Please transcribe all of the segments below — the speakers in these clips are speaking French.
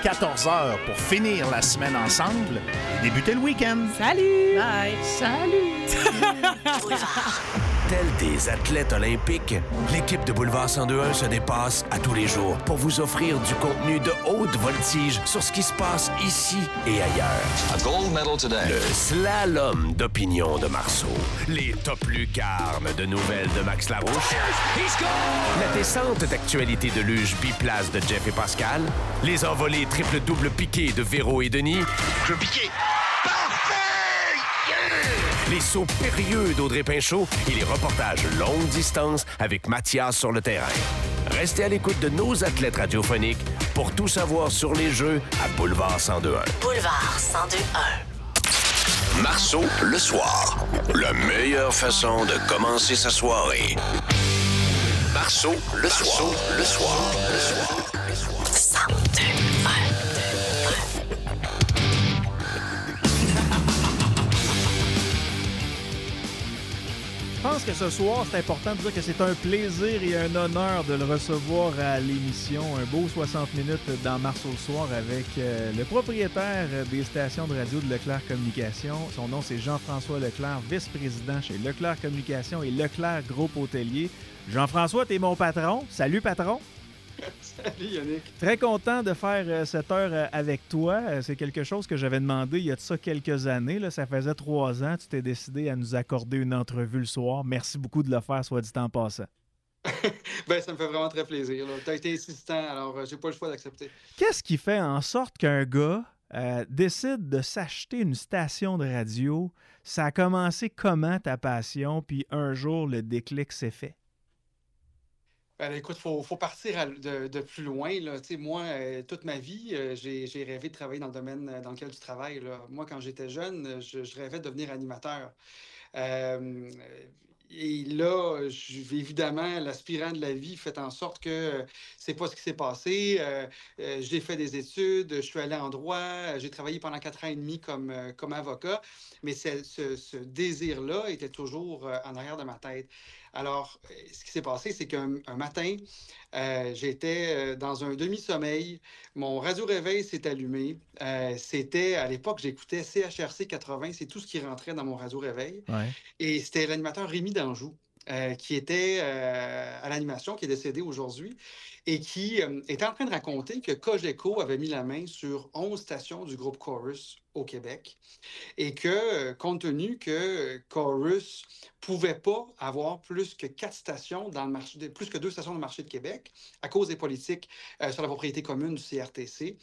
14 heures pour finir la semaine ensemble et débuter le week-end. Salut! Bye! Salut! Tels des athlètes olympiques, l'équipe de Boulevard 102.1 se dépasse à tous les jours pour vous offrir du contenu de haute voltige sur ce qui se passe ici et ailleurs. A gold medal today. Le slalom d'opinion de Marceau, les top lucarnes de nouvelles de Max Larouche, la descente d'actualité de luge biplace de Jeff et Pascal, les envolées triple-double piquées de Véro et Denis, Je piqué. les sauts périlleux d'Audrey Pinchot et les reportages longue distance avec Mathias sur le terrain. Restez à l'écoute de nos athlètes radiophoniques pour tout savoir sur les Jeux à Boulevard 102.1. Boulevard 102.1. Marceau, le soir. La meilleure façon de commencer sa soirée. Marceau, le soir. Le soir. Le soir. 102.1. Je pense que ce soir, c'est important de dire que c'est un plaisir et un honneur de le recevoir à l'émission. Un beau 60 minutes dans Marceau le soir avec le propriétaire des stations de radio de Leclerc Communication. Son nom, c'est Jean-François Leclerc, vice-président chez Leclerc Communication et Leclerc Groupe Hôtelier. Jean-François, t'es mon patron. Salut, patron. Salut Yannick. Très content de faire cette heure avec toi. C'est quelque chose que j'avais demandé il y a de ça quelques années. Là. Ça faisait 3 ans. Tu t'es décidé à nous accorder une entrevue le soir. Merci beaucoup de le faire, soit dit en passant. Ben, ça me fait vraiment très plaisir. Tu as été insistant, alors j'ai pas le choix d'accepter. Qu'est-ce qui fait en sorte qu'un gars décide de s'acheter une station de radio? Ça a commencé comment ta passion? Puis un jour, le déclic s'est fait. Ben, écoute, faut partir de plus loin. Là. Moi, toute ma vie, j'ai rêvé de travailler dans le domaine dans lequel tu travailles. Là. Moi, quand j'étais jeune, je rêvais de devenir animateur. Et là, évidemment, l'aspirant de la vie fait en sorte que c'est pas ce qui s'est passé. J'ai fait des études, je suis allé en droit, j'ai travaillé pendant 4 ans et demi comme avocat, mais ce désir-là était toujours en arrière de ma tête. Alors, ce qui s'est passé, c'est qu'un matin, j'étais dans un demi-sommeil, mon radio-réveil s'est allumé. C'était, à l'époque, j'écoutais CHRC 80, c'est tout ce qui rentrait dans mon radio-réveil. Ouais. Et c'était l'animateur Rémi Danjou, qui était à l'animation, qui est décédé aujourd'hui, et qui était en train de raconter que Cogeco avait mis la main sur 11 stations du groupe Chorus au Québec, et que, compte tenu que Chorus pouvait pas avoir plus que 4 stations dans le marché, plus que 2 stations dans le marché de Québec, à cause des politiques sur la propriété commune du CRTC,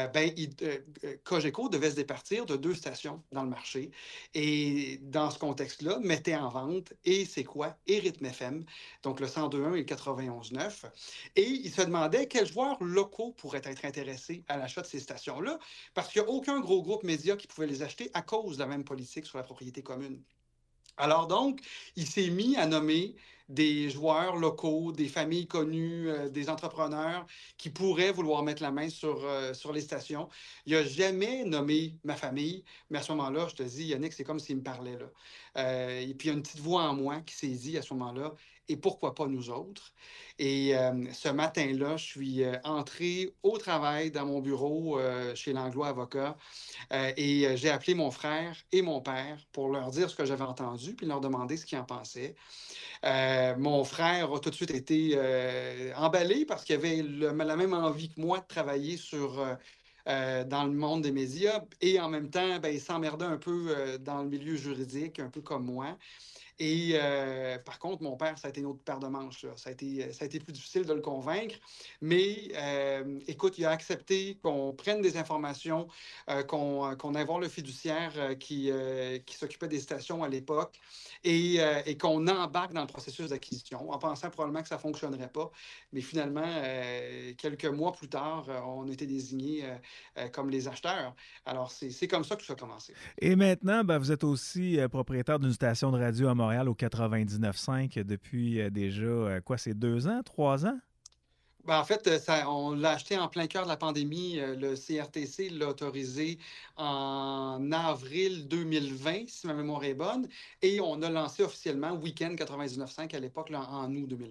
Cogeco devait se départir de 2 stations dans le marché. Et dans ce contexte-là, mettait en vente et c'est quoi? Et Rythme FM, donc le 102.1 et le 91.9. Et il se demandait quels joueurs locaux pourraient être intéressés à l'achat de ces stations-là, parce qu'il n'y a aucun gros groupe média qui pouvait les acheter à cause de la même politique sur la propriété commune. Alors donc, il s'est mis à nommer des joueurs locaux, des familles connues, des entrepreneurs qui pourraient vouloir mettre la main sur les stations. Il n'a jamais nommé ma famille, mais à ce moment-là, je te dis, Yannick, c'est comme s'il me parlait. Là. Et puis, il y a une petite voix en moi qui s'est dit à ce moment-là, et pourquoi pas nous autres? Et ce matin-là, je suis entré au travail dans mon bureau chez l'Anglois Avocat et j'ai appelé mon frère et mon père pour leur dire ce que j'avais entendu puis leur demander ce qu'ils en pensaient. Mon frère a tout de suite été emballé parce qu'il avait la même envie que moi de travailler dans le monde des médias et en même temps, il s'emmerdait un peu dans le milieu juridique, un peu comme moi. Et par contre, mon père, ça a été une autre paire de manches. Là. Ça a été plus difficile de le convaincre. Mais écoute, il a accepté qu'on prenne des informations, qu'on aille voir le fiduciaire qui s'occupait des stations à l'époque et qu'on embarque dans le processus d'acquisition en pensant probablement que ça ne fonctionnerait pas. Mais finalement, quelques mois plus tard, on a été désignés comme les acheteurs. Alors, c'est comme ça que tout ça a commencé. Et maintenant, vous êtes aussi propriétaire d'une station de radio à Montréal au 99.5 depuis déjà, c'est 2 ans, 3 ans? En fait, on l'a acheté en plein cœur de la pandémie. Le CRTC l'a autorisé en avril 2020, si ma mémoire est bonne, et on a lancé officiellement Week-end 99.5 à l'époque, là, en août 2020.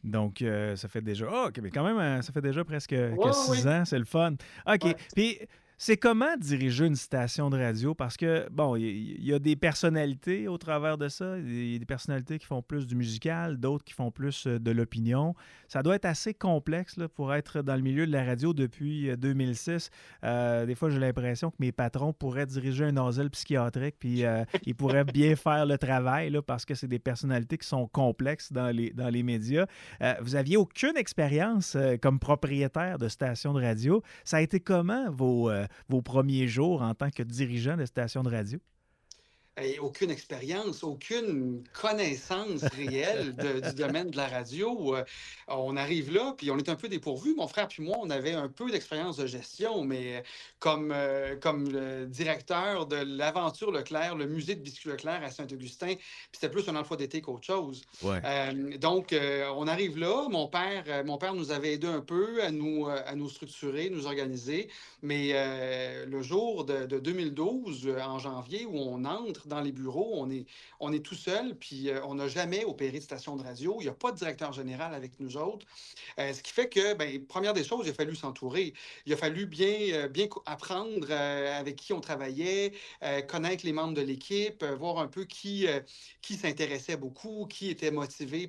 Donc, ça fait déjà... Ah, OK, mais quand même, ça fait déjà presque que Ouais, 6 oui. ans. C'est le fun. OK. Ouais. Puis, c'est comment diriger une station de radio? Parce que, bon, il y a des personnalités au travers de ça. Il y a des personnalités qui font plus du musical, d'autres qui font plus de l'opinion. Ça doit être assez complexe là, pour être dans le milieu de la radio depuis 2006. Des fois, j'ai l'impression que mes patrons pourraient diriger un asile psychiatrique, puis ils pourraient bien faire le travail là, parce que c'est des personnalités qui sont complexes dans les médias. Vous aviez aucune expérience comme propriétaire de station de radio. Ça a été comment vos premiers jours en tant que dirigeant de station de radio? Et aucune expérience, aucune connaissance réelle du domaine de la radio. On arrive là, puis on est un peu dépourvu. Mon frère puis moi, on avait un peu d'expérience de gestion, mais comme le directeur de l'Aventure Leclerc, le musée de biscuits Leclerc à Saint-Augustin, puis c'était plus un emploi d'été qu'autre chose. Ouais. Donc, on arrive là. Mon père nous avait aidé un peu à nous structurer, nous organiser. Mais le jour de 2012, en janvier, où on entre dans les bureaux, on est tout seul, puis on n'a jamais opéré de station de radio. Il n'y a pas de directeur général avec nous autres. Ce qui fait que, ben, première des choses, il a fallu s'entourer. Il a fallu bien apprendre avec qui on travaillait, connaître les membres de l'équipe, voir un peu qui s'intéressait beaucoup, qui était motivé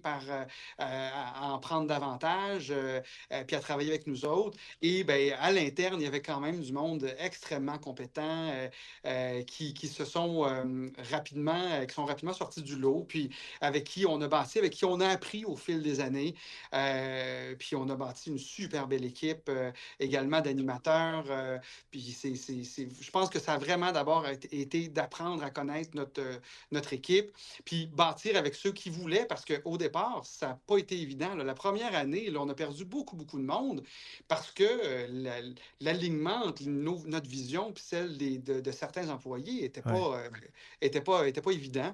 à en prendre davantage, puis à travailler avec nous autres. Et ben, à l'interne, il y avait quand même du monde extrêmement compétent qui sont rapidement sortis du lot, puis avec qui on a bâti, avec qui on a appris au fil des années. Puis on a bâti une super belle équipe également d'animateurs. Puis je pense que ça a vraiment d'abord été d'apprendre à connaître notre équipe, puis bâtir avec ceux qui voulaient, parce qu'au départ, ça n'a pas été évident. Là. La première année, là, on a perdu beaucoup de monde parce que l'alignement entre notre vision et celle de certains employés n'était pas évident.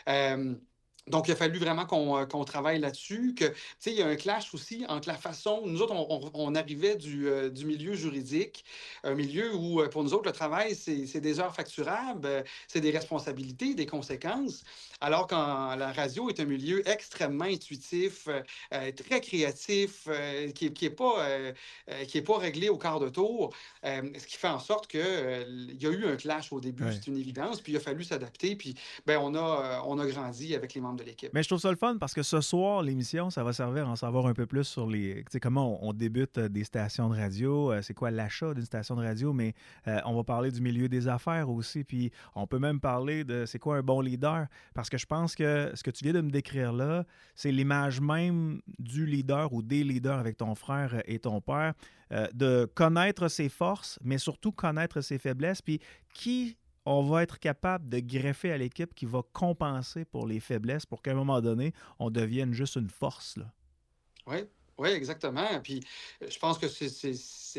Donc, il a fallu vraiment qu'on travaille là-dessus. Tu sais, il y a un clash aussi entre la façon... Nous autres, on arrivait du milieu juridique, un milieu où, pour nous autres, le travail, c'est des heures facturables, c'est des responsabilités, des conséquences, alors que la radio est un milieu extrêmement intuitif, très créatif, qui est pas réglé au quart de tour, ce qui fait en sorte qu'il y a eu un clash au début, c'est une évidence, puis il a fallu s'adapter, puis ben, on a grandi avec les membres de l'équipe. Mais je trouve ça le fun parce que ce soir, l'émission, ça va servir à en savoir un peu plus sur comment on débute des stations de radio, c'est quoi l'achat d'une station de radio, mais on va parler du milieu des affaires aussi, puis on peut même parler de c'est quoi un bon leader, parce que je pense que ce que tu viens de me décrire là, c'est l'image même du leader ou des leaders avec ton frère et ton père, de connaître ses forces, mais surtout connaître ses faiblesses, puis qui on va être capable de greffer à l'équipe qui va compenser pour les faiblesses pour qu'à un moment donné, on devienne juste une force. Là. Oui, exactement. Puis je pense que c'est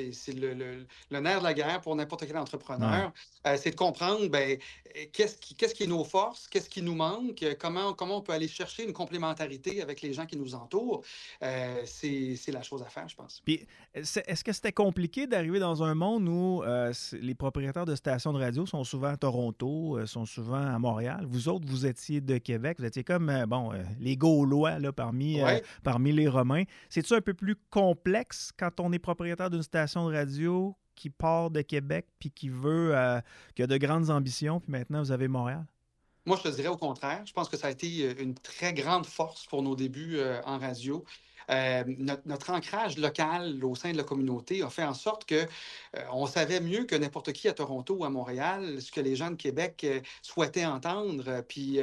le nerf de la guerre pour n'importe quel entrepreneur. C'est de comprendre qu'est-ce qui est nos forces, qu'est-ce qui nous manque, comment on peut aller chercher une complémentarité avec les gens qui nous entourent. C'est la chose à faire, je pense. Puis, est-ce que c'était compliqué d'arriver dans un monde où les propriétaires de stations de radio sont souvent à Toronto, sont souvent à Montréal? Vous autres, vous étiez de Québec, vous étiez comme les Gaulois là, parmi les Romains. C'est-tu un peu plus complexe quand on est propriétaire d'une station de radio qui part de Québec puis qui a de grandes ambitions, puis maintenant vous avez Montréal? Moi, je te dirais au contraire. Je pense que ça a été une très grande force pour nos débuts en radio. Notre ancrage local au sein de la communauté a fait en sorte que on savait mieux que n'importe qui à Toronto ou à Montréal ce que les gens de Québec souhaitaient entendre, puis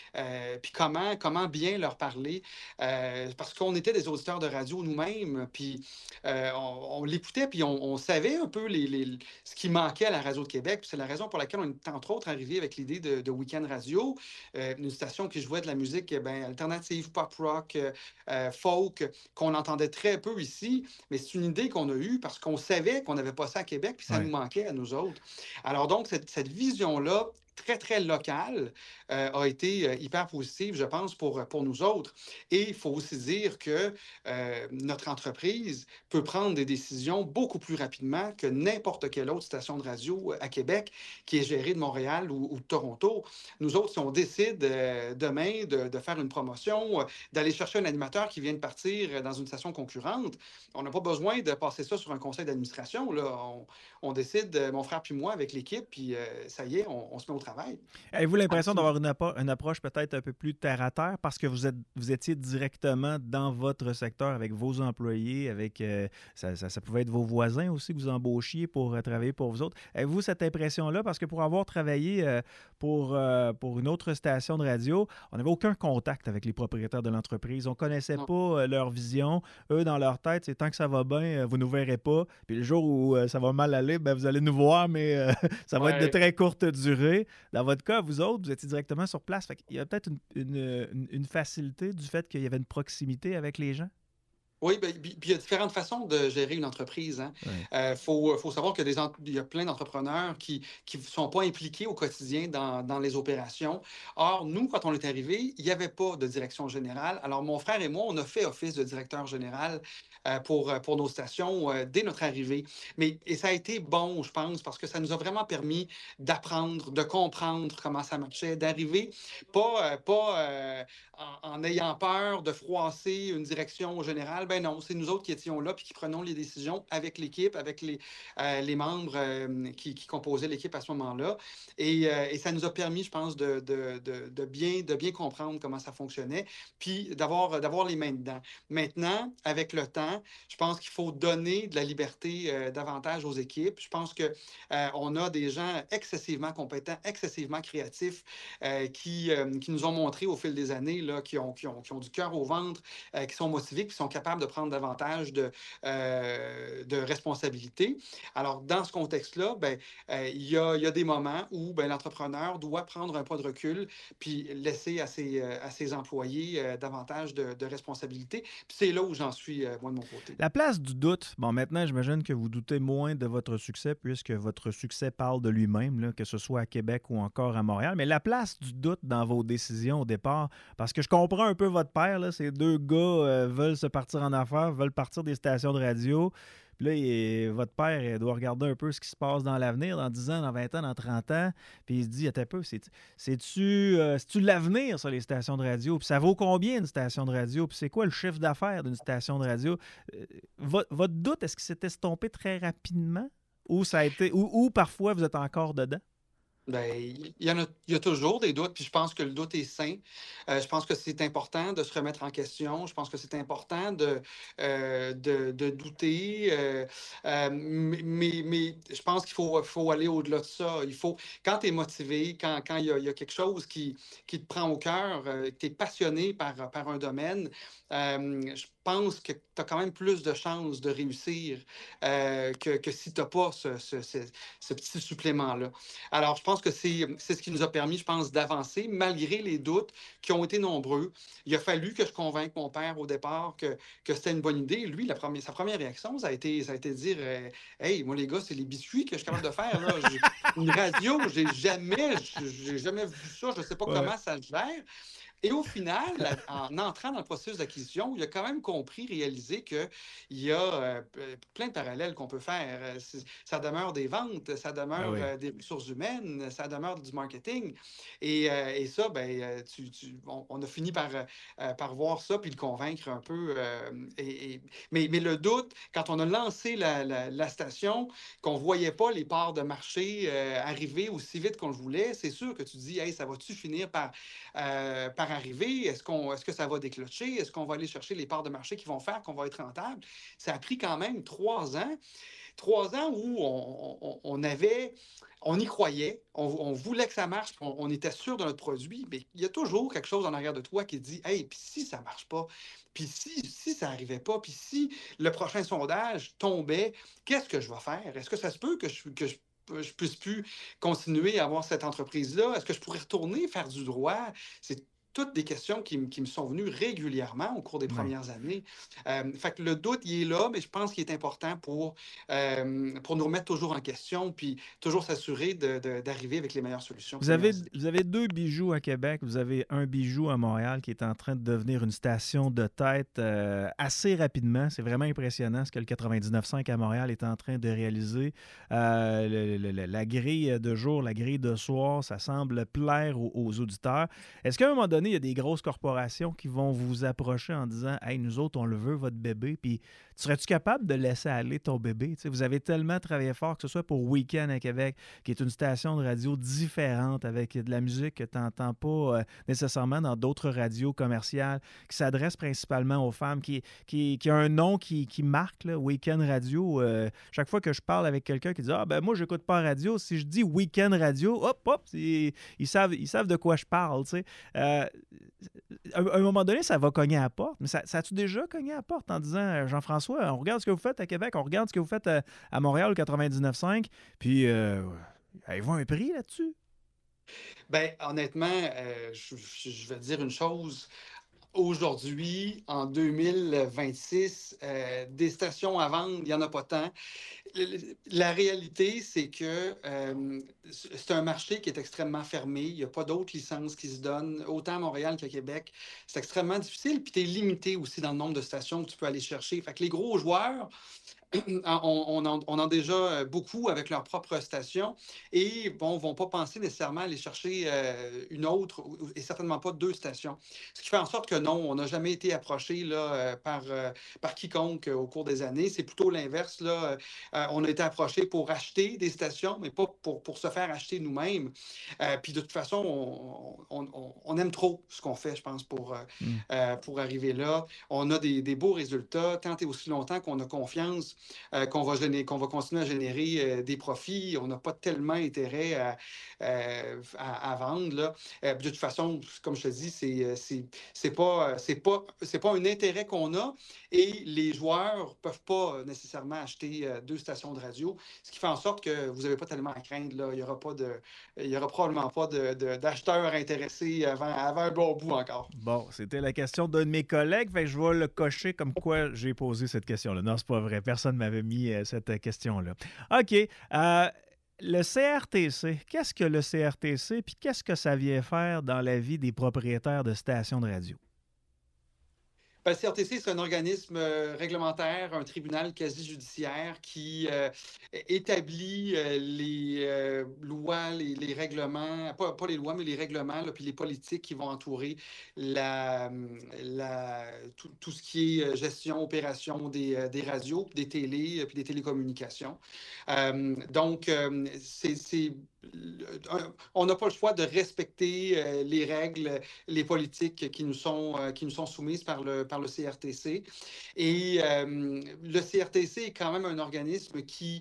comment bien leur parler, parce qu'on était des auditeurs de radio nous-mêmes, puis on l'écoutait, puis on savait un peu ce qui manquait à la radio de Québec. Puis c'est la raison pour laquelle on est entre autres arrivé avec l'idée de Week-end Radio, une station qui jouait de la musique alternative, pop rock, folk, qu'on entendait très peu ici, mais c'est une idée qu'on a eue parce qu'on savait qu'on n'avait pas ça à Québec, puis ça nous manquait à nous autres. Alors donc, cette vision-là, très, très locale a été hyper positive, je pense, pour nous autres. Et il faut aussi dire que notre entreprise peut prendre des décisions beaucoup plus rapidement que n'importe quelle autre station de radio à Québec qui est gérée de Montréal ou de Toronto. Nous autres, si on décide demain de faire une promotion, d'aller chercher un animateur qui vient de partir dans une station concurrente, on n'a pas besoin de passer ça sur un conseil d'administration. Là. On décide, mon frère puis moi, avec l'équipe, puis ça y est, on se met au travail. Avez-vous l'impression d'avoir une approche peut-être un peu plus terre-à-terre parce que vous étiez directement dans votre secteur avec vos employés, avec ça pouvait être vos voisins aussi que vous embauchiez pour travailler pour vous autres. Avez-vous cette impression-là? Parce que pour avoir travaillé pour une autre station de radio, on n'avait aucun contact avec les propriétaires de l'entreprise. On ne connaissait pas leur vision. Eux, dans leur tête, c'est tant que ça va bien, vous ne nous verrez pas. Puis le jour où ça va mal aller, ben, vous allez nous voir, mais ça va être de très courte durée. Dans votre cas, vous autres, vous étiez directement sur place. Fait qu'il y a peut-être une facilité du fait qu'il y avait une proximité avec les gens? Oui, puis il y a différentes façons de gérer une entreprise. Il faut savoir qu'il y a plein d'entrepreneurs qui ne sont pas impliqués au quotidien dans les opérations. Or, nous, quand on est arrivé, il n'y avait pas de direction générale. Alors, mon frère et moi, on a fait office de directeur général pour nos stations dès notre arrivée. Et ça a été bon, je pense, parce que ça nous a vraiment permis d'apprendre, de comprendre comment ça marchait, d'arriver pas en ayant peur de froisser une direction générale. Ben non, c'est nous autres qui étions là puis qui prenons les décisions avec l'équipe, avec les membres qui composaient l'équipe à ce moment-là. Et ça nous a permis, je pense, de bien comprendre comment ça fonctionnait puis d'avoir les mains dedans. Maintenant, avec le temps, je pense qu'il faut donner de la liberté davantage aux équipes. Je pense qu'on a des gens excessivement compétents, excessivement créatifs qui nous ont montré au fil des années là, qui ont du cœur au ventre, qui sont motivés, qui sont capables de prendre davantage de responsabilités. Alors, dans ce contexte-là, il y a des moments où l'entrepreneur doit prendre un pas de recul puis laisser à ses employés davantage de responsabilités. Puis c'est là où j'en suis, moi, de mon côté. La place du doute. Bon, maintenant, j'imagine que vous doutez moins de votre succès puisque votre succès parle de lui-même, là, que ce soit à Québec ou encore à Montréal. Mais la place du doute dans vos décisions au départ, parce que je comprends un peu votre père, là, ces deux gars veulent se partir en affaires, veulent partir des stations de radio. Puis là, votre père doit regarder un peu ce qui se passe dans l'avenir, dans 10 ans, dans 20 ans, dans 30 ans. Puis il se dit, attends un peu, c'est-tu l'avenir, ça, les stations de radio? Puis ça vaut combien une station de radio? Puis c'est quoi le chiffre d'affaires d'une station de radio? Votre doute, est-ce qu'il s'est estompé très rapidement? Ou ça a été, ou parfois vous êtes encore dedans? Il y a toujours des doutes, puis je pense que le doute est sain. Je pense que c'est important de se remettre en question. Je pense que c'est important de douter. Mais je pense qu'il faut aller au-delà de ça. Quand tu es motivé, quand il y a quelque chose qui te prend au cœur, que tu es passionné par un domaine, je pense que tu as quand même plus de chances de réussir que si tu n'as pas ce petit supplément-là. Alors, je pense que c'est ce qui nous a permis, je pense, d'avancer malgré les doutes qui ont été nombreux. Il a fallu que je convainque mon père au départ que c'était une bonne idée. Lui, sa première réaction, ça a été de dire hey, moi, les gars, c'est les biscuits que je suis capable de faire. Là. Une radio, j'ai jamais vu ça. Je ne sais pas comment ça se gère. Et au final, en entrant dans le processus d'acquisition, il a quand même réalisé qu'il y a plein de parallèles qu'on peut faire. Ça demeure des ventes, ça demeure des ressources humaines, ça demeure du marketing. Et ça, on a fini par voir ça puis le convaincre un peu. Mais le doute, quand on a lancé la station, qu'on ne voyait pas les parts de marché arriver aussi vite qu'on le voulait, c'est sûr que tu te dis, hey, ça va-tu finir par arriver? Est-ce que ça va déclencher? Est-ce qu'on va aller chercher les parts de marché qui vont faire qu'on va être rentable? Ça a pris quand même 3 ans. 3 ans où on y croyait, on voulait que ça marche, on était sûr de notre produit, mais il y a toujours quelque chose en arrière de toi qui dit « Hey, puis si ça ne marche pas, puis si ça n'arrivait pas, puis si le prochain sondage tombait, qu'est-ce que je vais faire? Est-ce que ça se peut que je puisse plus continuer à avoir cette entreprise-là? Est-ce que je pourrais retourner faire du droit? » toutes des questions qui me sont venues régulièrement au cours des Ouais. premières années. Fait que le doute, il est là, mais je pense qu'il est important pour nous remettre toujours en question, puis toujours s'assurer d'arriver avec les meilleures solutions, Vous les avez, meilleures idées. vous avez deux bijoux à Québec. Vous avez un bijou à Montréal qui est en train de devenir une station de tête assez rapidement. C'est vraiment impressionnant ce que le 99.5 à Montréal est en train de réaliser. La grille de jour, la grille de soir, ça semble plaire aux auditeurs. Est-ce qu'à un moment donné, il y a des grosses corporations qui vont vous approcher en disant « Hey, nous autres, on le veut, votre bébé. » Puis, serais-tu capable de laisser aller ton bébé? Tu sais, vous avez tellement travaillé fort, que ce soit pour Week-end à Québec, qui est une station de radio différente, avec de la musique que tu n'entends pas nécessairement dans d'autres radios commerciales, qui s'adresse principalement aux femmes, qui a un nom qui marque, là, Week-end Radio. Chaque fois que je parle avec quelqu'un qui dit « Ah, ben moi, j'écoute pas radio », si je dis Week-end Radio, hop, ils savent de quoi je parle, tu sais. À un moment donné, ça va cogner à la porte. Mais ça a-tu déjà cogné à la porte en disant Jean-François, on regarde ce que vous faites à Québec, on regarde ce que vous faites à Montréal, au 99.5, puis avez-vous un prix là-dessus? Ben, honnêtement, je vais dire une chose. Aujourd'hui, en 2026, des stations à vendre, il n'y en a pas tant. La réalité, c'est que c'est un marché qui est extrêmement fermé. Il n'y a pas d'autres licences qui se donnent, autant à Montréal qu'à Québec. C'est extrêmement difficile, puis tu es limité aussi dans le nombre de stations que tu peux aller chercher. Fait que les gros joueurs, on en a déjà beaucoup avec leur propre station et bon, vont pas penser nécessairement aller chercher une autre et certainement pas deux stations. Ce qui fait en sorte que non, on n'a jamais été approché là, par quiconque au cours des années. C'est plutôt l'inverse. Là. On a été approché pour acheter des stations, mais pas pour se faire acheter nous-mêmes. Puis de toute façon, on aime trop ce qu'on fait, je pense, pour arriver là. On a des beaux résultats tant et aussi longtemps qu'on a confiance qu'on va continuer à générer des profits. On n'a pas tellement intérêt à vendre. Là. De toute façon, comme je te dis, c'est pas un intérêt qu'on a et les joueurs ne peuvent pas nécessairement acheter deux stations de radio, ce qui fait en sorte que vous n'avez pas tellement à craindre. Là. Il y aura probablement pas d'acheteurs intéressés avant un bon bout encore. Bon, c'était la question d'un de mes collègues, fait que je vais le cocher comme quoi j'ai posé cette question-là. Non, c'est pas vrai. Personne ne m'avait mis cette question-là. OK. Le CRTC, qu'est-ce que le CRTC, puis qu'est-ce que ça vient faire dans la vie des propriétaires de stations de radio? Le CRTC, c'est un organisme réglementaire, un tribunal quasi-judiciaire qui établit les lois, les règlements, pas les lois, mais les règlements, là, puis les politiques qui vont entourer tout ce qui est gestion, opération des radios, des télés, puis des télécommunications. Donc, on n'a pas le choix de respecter les règles, les politiques qui nous sont soumises par le CRTC. Et le CRTC est quand même un organisme qui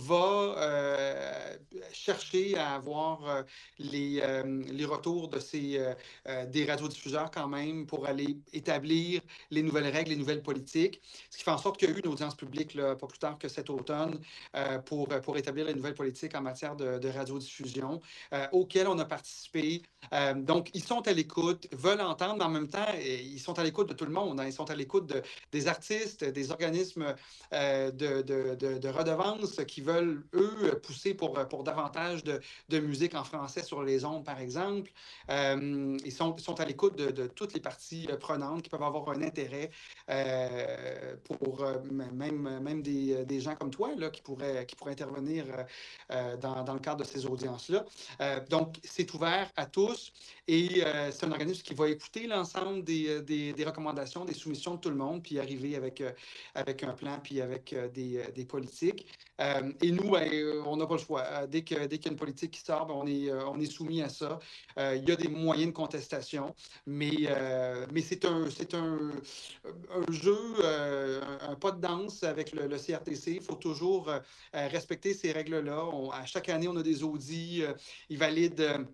va chercher à avoir les retours des radiodiffuseurs quand même pour aller établir les nouvelles règles, les nouvelles politiques. Ce qui fait en sorte qu'il y a eu une audience publique là, pas plus tard que cet automne pour établir les nouvelles politiques en matière de radiodiffusion auxquelles on a participé. Donc, ils sont à l'écoute, veulent entendre, mais en même temps, ils sont à l'écoute de tout le monde. Hein. Ils sont à l'écoute des artistes, des organismes de redevances qui veulent, eux, pousser pour davantage de musique en français sur les ondes, par exemple. Ils sont à l'écoute de toutes les parties prenantes qui peuvent avoir un intérêt pour même des gens comme toi là, qui pourraient intervenir dans le cadre de ces audiences-là. Donc, c'est ouvert à tous et c'est un organisme qui va écouter l'ensemble des recommandations, des soumissions de tout le monde, puis arriver avec un plan, puis avec des politiques. Et nous, on n'a pas le choix. Dès qu'il y a une politique qui sort, on est soumis à ça. Il y a des moyens de contestation, mais c'est un jeu, un pas de danse avec le CRTC. Il faut toujours respecter ces règles-là. À chaque année, on a des audits. Ils valident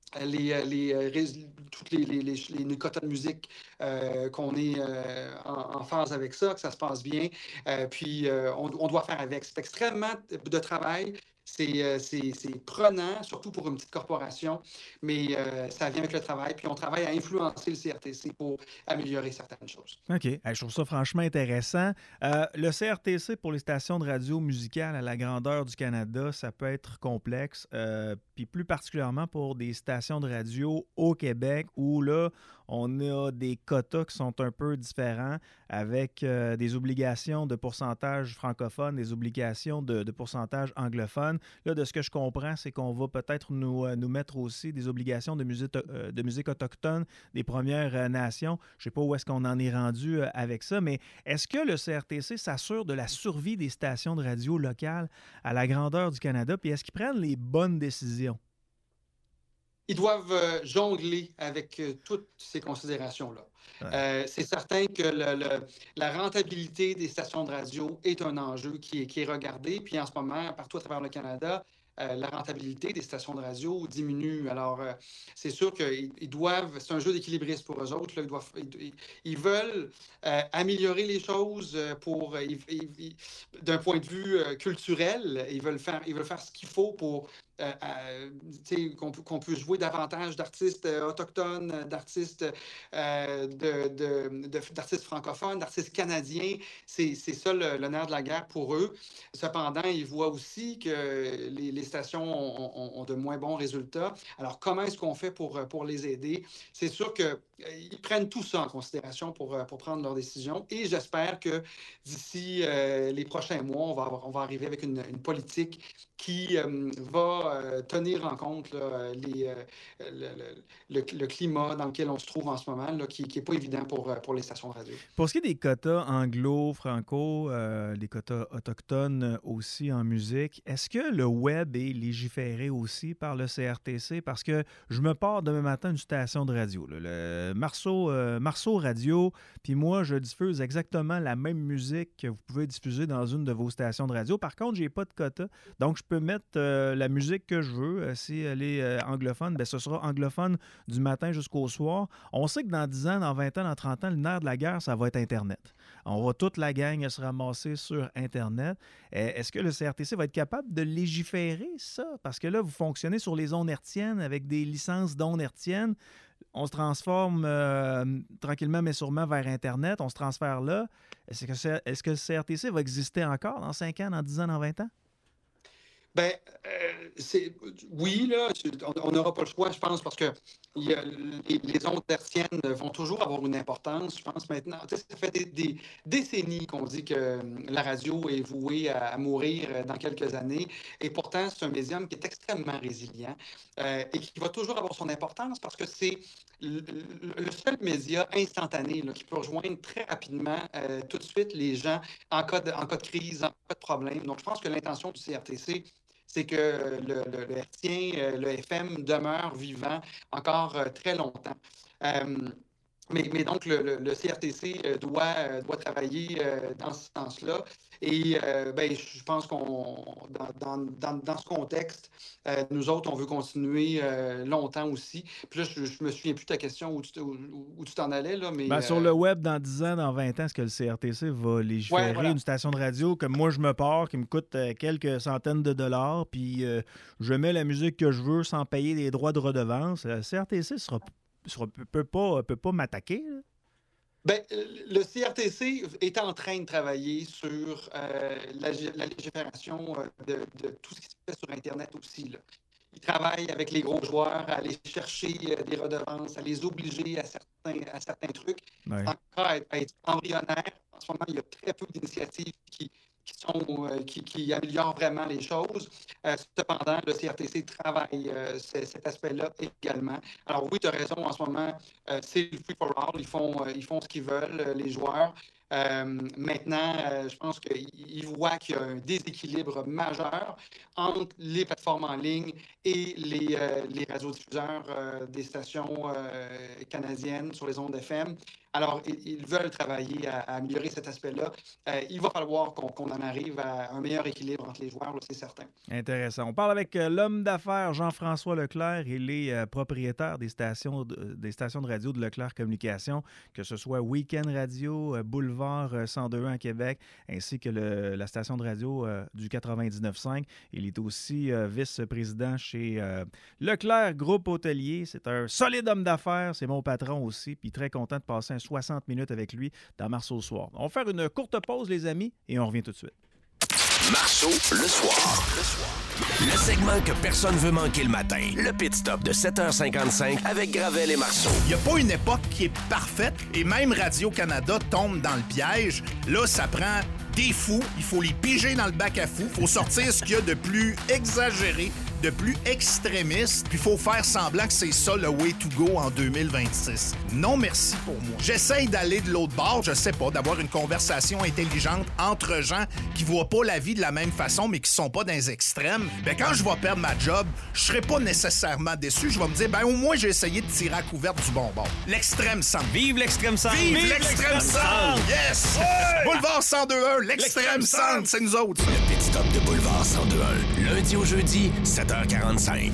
toutes les quotas de musique, qu'on est en phase avec ça, que ça se passe bien. Puis, on doit faire avec. C'est extrêmement de travail. C'est prenant, surtout pour une petite corporation, mais ça vient avec le travail. Puis on travaille à influencer le CRTC pour améliorer certaines choses. OK. Hey, je trouve ça franchement intéressant. Le CRTC pour les stations de radio musicales à la grandeur du Canada, ça peut être complexe. Puis plus particulièrement pour des stations de radio au Québec où là, on a des quotas qui sont un peu différents avec des obligations de pourcentage francophone, des obligations de pourcentage anglophone. Là, de ce que je comprends, c'est qu'on va peut-être nous mettre aussi des obligations de musique autochtone des Premières Nations. Je ne sais pas où est-ce qu'on en est rendu avec ça, mais est-ce que le CRTC s'assure de la survie des stations de radio locales à la grandeur du Canada? Puis est-ce qu'ils prennent les bonnes décisions? Ils doivent jongler avec toutes ces considérations-là. Ouais. C'est certain que la rentabilité des stations de radio est un enjeu qui est regardé. Puis en ce moment, partout à travers le Canada, la rentabilité des stations de radio diminue. Alors, c'est sûr qu'ils doivent... C'est un jeu d'équilibrisme pour eux autres. Là, ils veulent améliorer les choses d'un point de vue culturel. Ils veulent faire ce qu'il faut pour... qu'on puisse jouer davantage d'artistes autochtones, d'artistes d'artistes francophones, d'artistes canadiens. C'est ça le nerf de la guerre pour eux. Cependant, ils voient aussi que les stations ont de moins bons résultats. Alors, comment est-ce qu'on fait pour les aider? C'est sûr qu'ils prennent tout ça en considération pour prendre leurs décisions et j'espère que d'ici les prochains mois, on va arriver avec une politique qui va tenir en compte là, le climat dans lequel on se trouve en ce moment, là, qui n'est pas évident pour les stations de radio. Pour ce qui est des quotas anglo, franco, les quotas autochtones aussi en musique, est-ce que le web est légiféré aussi par le CRTC? Parce que je me pars demain matin d'une station de radio, là, le Marceau Radio, puis moi, je diffuse exactement la même musique que vous pouvez diffuser dans une de vos stations de radio. Par contre, je n'ai pas de quota, donc je peux mettre la musique que je veux. Si elle est anglophone, bien, ce sera anglophone du matin jusqu'au soir. On sait que dans 10 ans, dans 20 ans, dans 30 ans, le nerf de la guerre, ça va être Internet. On va toute la gang se ramasser sur Internet. Est-ce que le CRTC va être capable de légiférer ça? Parce que là, vous fonctionnez sur les ondes hertziennes avec des licences d'ondes hertziennes. On se transforme tranquillement mais sûrement vers Internet. On se transfère là. Est-ce que le CRTC va exister encore dans 5 ans, dans 10 ans, dans 20 ans? Bien, oui, là, on n'aura pas le choix, je pense, parce que les ondes hertziennes vont toujours avoir une importance, je pense, maintenant. Ça fait des décennies qu'on dit que la radio est vouée à mourir dans quelques années, et pourtant, c'est un médium qui est extrêmement résilient et qui va toujours avoir son importance parce que c'est le seul média instantané là, qui peut rejoindre très rapidement tout de suite les gens en cas de crise, en cas de problème. Donc, je pense que l'intention du CRTC, c'est que le hertzien, le FM demeure vivant encore très longtemps. Mais donc, le CRTC doit travailler dans ce sens-là. Et ben, je pense qu'on dans ce contexte, nous autres, on veut continuer longtemps aussi. Puis là, je me souviens plus de ta question où tu t'en allais. Là, mais, sur le web, dans 10 ans, dans 20 ans, est-ce que le CRTC va légiférer une station de radio que moi, je me pars, qui me coûte quelques centaines de dollars, puis je mets la musique que je veux sans payer les droits de redevance? Le CRTC peut pas m'attaquer, là? Bien, le CRTC est en train de travailler sur la légifération de tout ce qui se fait sur Internet aussi, là. Ils travaillent avec les gros joueurs à aller chercher des redevances, à les obliger à certains trucs. Ouais. C'est encore à être embryonnaire. En ce moment, il y a très peu d'initiatives qui améliorent vraiment les choses. Cependant, le CRTC travaille cet aspect-là également. Alors oui, tu as raison, en ce moment, c'est le free for all. Ils font ce qu'ils veulent, les joueurs. Maintenant, je pense qu'ils voient qu'il y a un déséquilibre majeur entre les plateformes en ligne et les radiodiffuseurs des stations canadiennes sur les ondes FM. Alors, ils veulent travailler à améliorer cet aspect-là. Il va falloir qu'on en arrive à un meilleur équilibre entre les joueurs, là, c'est certain. Intéressant. On parle avec l'homme d'affaires Jean-François Leclerc. Il est propriétaire des stations de radio de Leclerc Communications, que ce soit Week-end Radio, Boulevard Boulevard 102.1 à Québec, ainsi que la station de radio du 99.5. Il est aussi vice-président chez Leclerc Groupe Hôtelier. C'est un solide homme d'affaires, c'est mon patron aussi, puis très content de passer 60 minutes avec lui dans Marceau le soir. On va faire une courte pause, les amis, et on revient tout de suite. Marceau le soir. Le segment que personne veut manquer le matin. Le Pit Stop de 7h55 avec Gravel et Marceau. Il n'y a pas une époque qui est parfaite et même Radio-Canada tombe dans le piège. Là, ça prend des fous. Il faut les piger dans le bac à fous. Il faut sortir ce qu'il y a de plus exagéré, de plus extrémiste, puis il faut faire semblant que c'est ça le way to go en 2026. Non, merci pour moi. J'essaye d'aller de l'autre bord, je sais pas, d'avoir une conversation intelligente entre gens qui voient pas la vie de la même façon, mais qui sont pas dans les extrêmes. Ben quand je vais perdre ma job, je serai pas nécessairement déçu. Je vais me dire, ben au moins j'ai essayé de tirer à couverte du bon bord. L'extrême centre. Vive l'extrême centre! Vive l'extrême centre! Yes! Ouais! Boulevard 102.1, l'extrême centre, c'est nous autres. Le Pit Stop de Boulevard 102.1, lundi au jeudi, 7h45.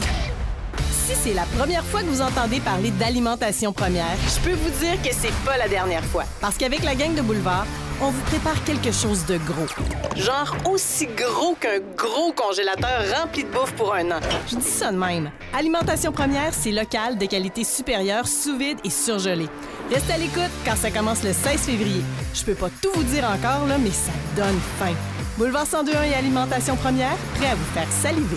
Si c'est la première fois que vous entendez parler d'alimentation première, je peux vous dire que c'est pas la dernière fois. Parce qu'avec la gang de Boulevard, on vous prépare quelque chose de gros. Genre aussi gros qu'un gros congélateur rempli de bouffe pour un an. Je dis ça de même. Alimentation première, c'est local, de qualité supérieure, sous vide et surgelé. Restez à l'écoute quand ça commence le 16 février. Je peux pas tout vous dire encore, là, mais ça donne faim. Boulevard 102.1 et Alimentation première, prêt à vous faire saliver.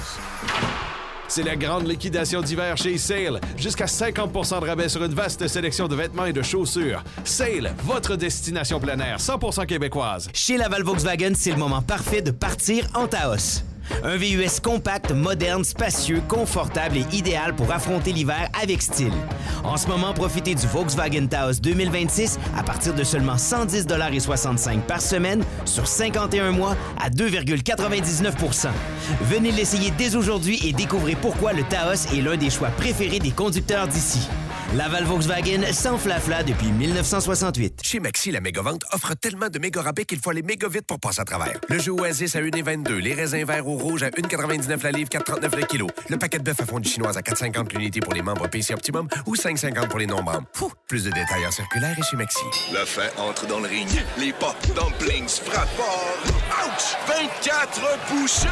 C'est la grande liquidation d'hiver chez Sale. Jusqu'à 50% de rabais sur une vaste sélection de vêtements et de chaussures. Sale, votre destination plein air, 100% québécoise. Chez Laval Volkswagen, c'est le moment parfait de partir en Taos. Un VUS compact, moderne, spacieux, confortable et idéal pour affronter l'hiver avec style. En ce moment, profitez du Volkswagen Taos 2026 à partir de seulement 110,65 $ par semaine sur 51 mois à 2,99 %. Venez l'essayer dès aujourd'hui et découvrez pourquoi le Taos est l'un des choix préférés des conducteurs d'ici. Laval Volkswagen sans flafla depuis 1968. Chez Maxi, la méga-vente offre tellement de méga rabais qu'il faut aller méga vite pour passer à travers. Le jus Oasis à 1,22 $, les raisins verts au rouge à 1,99 la livre, 4,39 le kilo. Le paquet de bœuf à fondue chinoise à 4,50 l'unité pour les membres PC Optimum ou 5,50 pour les non-membres. Plus de détails en circulaire et chez Maxi. Le fin entre dans le ring. Les pop dumplings frappent fort. Ouch! 24 bouchées!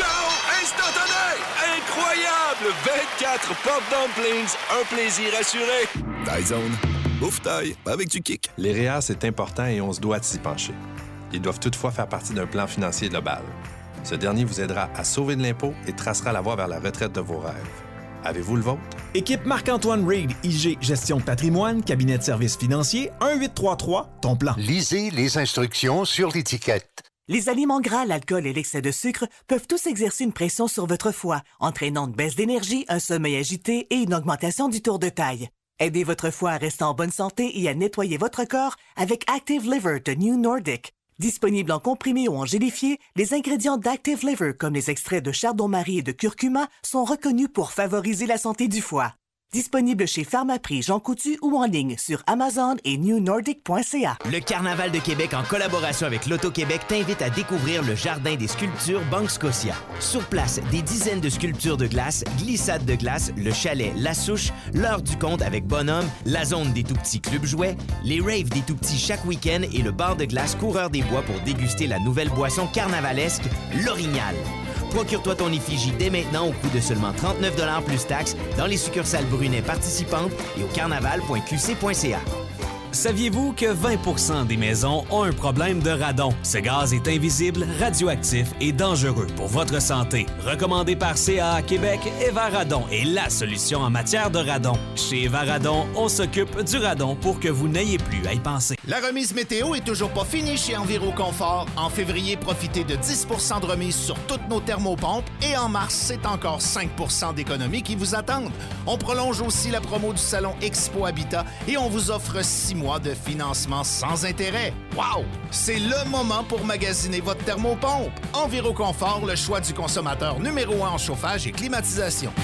KO instantané! Incroyable! 24 pop dumplings. Un plaisir assuré. Taillezone. Bouffe taille, avec du kick. Les REER, c'est important et on se doit de s'y pencher. Ils doivent toutefois faire partie d'un plan financier global. Ce dernier vous aidera à sauver de l'impôt et tracera la voie vers la retraite de vos rêves. Avez-vous le vôtre? Équipe Marc-Antoine Reid, IG Gestion de patrimoine, cabinet de services financiers, 1-833, ton plan. Lisez les instructions sur l'étiquette. Les aliments gras, l'alcool et l'excès de sucre peuvent tous exercer une pression sur votre foie, entraînant une baisse d'énergie, un sommeil agité et une augmentation du tour de taille. Aidez votre foie à rester en bonne santé et à nettoyer votre corps avec Active Liver de New Nordic. Disponible en comprimé ou en gélifié, les ingrédients d'Active Liver, comme les extraits de chardon-marie et de curcuma, sont reconnus pour favoriser la santé du foie. Disponible chez Pharmaprix, Jean Coutu ou en ligne sur Amazon et newnordic.ca. Le Carnaval de Québec, en collaboration avec l'Auto-Québec, t'invite à découvrir le Jardin des sculptures Banque Scotia. Sur place, des dizaines de sculptures de glace, glissades de glace, le chalet La Souche, l'heure du conte avec Bonhomme, la zone des tout-petits clubs jouets, les raves des tout-petits chaque week-end et le bar de glace Coureur des Bois pour déguster la nouvelle boisson carnavalesque, l'Orignal. Procure-toi ton effigie dès maintenant au coût de seulement 39 $ plus taxes dans les succursales Brunet participantes et au carnaval.qc.ca. Saviez-vous que 20% des maisons ont un problème de radon? Ce gaz est invisible, radioactif et dangereux pour votre santé. Recommandé par CAA Québec, Evaradon est la solution en matière de radon. Chez Evaradon, on s'occupe du radon pour que vous n'ayez plus à y penser. La remise météo est toujours pas finie chez Enviroconfort. En février, profitez de 10 % de remise sur toutes nos thermopompes et en mars, c'est encore 5 % d'économies qui vous attendent. On prolonge aussi la promo du salon Expo Habitat et on vous offre 6 mois de financement sans intérêt. Wow! C'est le moment pour magasiner votre thermopompe. Enviroconfort, le choix du consommateur numéro 1 en chauffage et climatisation.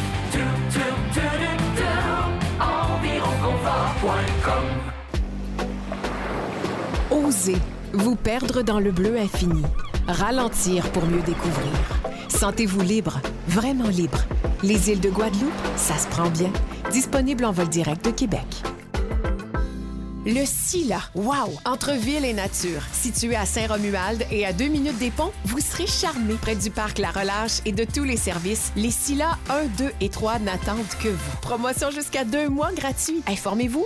Enviroconfort.com. Osez vous perdre dans le bleu infini. Ralentir pour mieux découvrir. Sentez-vous libre, vraiment libre. Les îles de Guadeloupe, ça se prend bien. Disponible en vol direct de Québec. Le Scylla. Wow! Entre ville et nature. Situé à Saint-Romuald et à 2 minutes des ponts, vous serez charmé. Près du parc La Relâche et de tous les services, les Scylla 1, 2 et 3 n'attendent que vous. Promotion jusqu'à 2 mois gratuits. Informez-vous,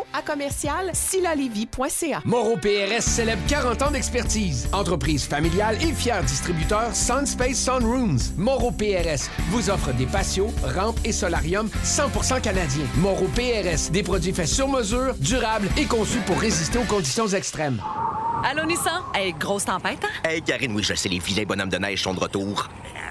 info@commercial-scylla-lévis.ca. Moreau PRS célèbre 40 ans d'expertise. Entreprise familiale et fier distributeur Sunspace Sunrooms. Moreau PRS vous offre des patios, rampes et solariums 100% canadiens. Moreau PRS, des produits faits sur mesure, durables et conçus pour résister aux conditions extrêmes. Allô, Nissan? Hey, grosse tempête, hein? Hey, Karine, oui, je sais, les vilains bonhommes de neige sont de retour.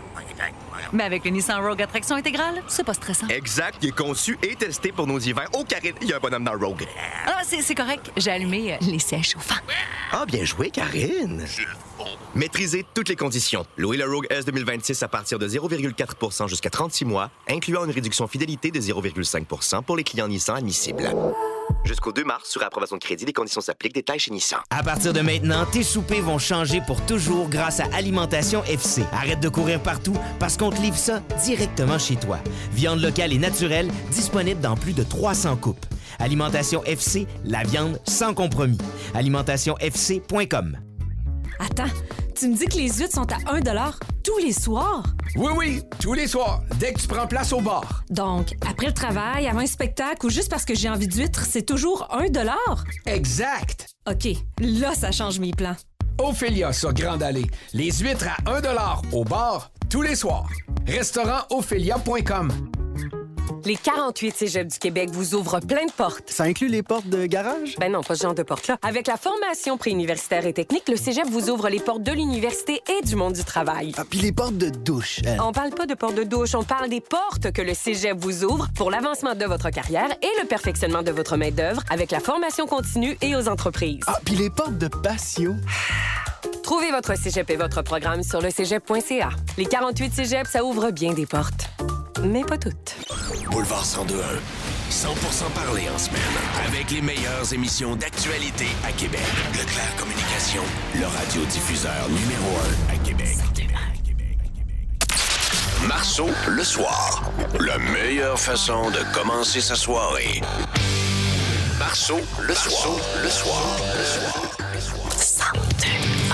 Mais avec le Nissan Rogue à traction intégrale, c'est pas stressant. Exact, il est conçu et testé pour nos hivers. Oh, Karine, il y a un bonhomme dans Rogue. Ah, c'est correct. J'ai allumé les sièges chauffants. Ah, bien joué, Karine. Maîtrisez toutes les conditions. Louez le Rogue S 2026 à partir de 0,4 jusqu'à 36 mois, incluant une réduction fidélité de 0,5 pour les clients Nissan admissibles. Jusqu'au 2 mars, sur approbation de crédit, les conditions s'appliquent. Détails chez Nissan. À partir de maintenant, tes soupers vont changer pour toujours grâce à Alimentation FC. Arrête de courir partout parce qu'on te livre ça directement chez toi. Viande locale et naturelle, disponible dans plus de 300 coupes. Alimentation FC, la viande sans compromis. AlimentationFC.com. Attends, tu me dis que les huîtres sont à 1 $ tous les soirs? Oui, tous les soirs, dès que tu prends place au bar. Donc, après le travail, avant un spectacle ou juste parce que j'ai envie d'huîtres, c'est toujours 1 $? Exact. OK, là, ça change mes plans. Ophélia sur Grande Allée. Les huîtres à 1 $ au bar, tous les soirs. Restaurantophélia.com. Les 48 cégeps du Québec vous ouvrent plein de portes. Ça inclut les portes de garage? Ben non, pas ce genre de portes-là. Avec la formation préuniversitaire et technique, le cégep vous ouvre les portes de l'université et du monde du travail. Ah, puis les portes de douche. On parle pas de portes de douche, on parle des portes que le cégep vous ouvre pour l'avancement de votre carrière et le perfectionnement de votre main-d'œuvre avec la formation continue et aux entreprises. Ah, puis les portes de patio. Trouvez votre cégep et votre programme sur le cégep.ca. Les 48 cégeps, ça ouvre bien des portes. Mais pas toutes. Boulevard 102.1. 100% parlé en semaine. Avec les meilleures émissions d'actualité à Québec. Leclerc Communication, le radiodiffuseur numéro 1 à Québec. Marceau, le soir. La meilleure façon de commencer sa soirée. Marceau, le soir. Le soir. Le soir. 102.1.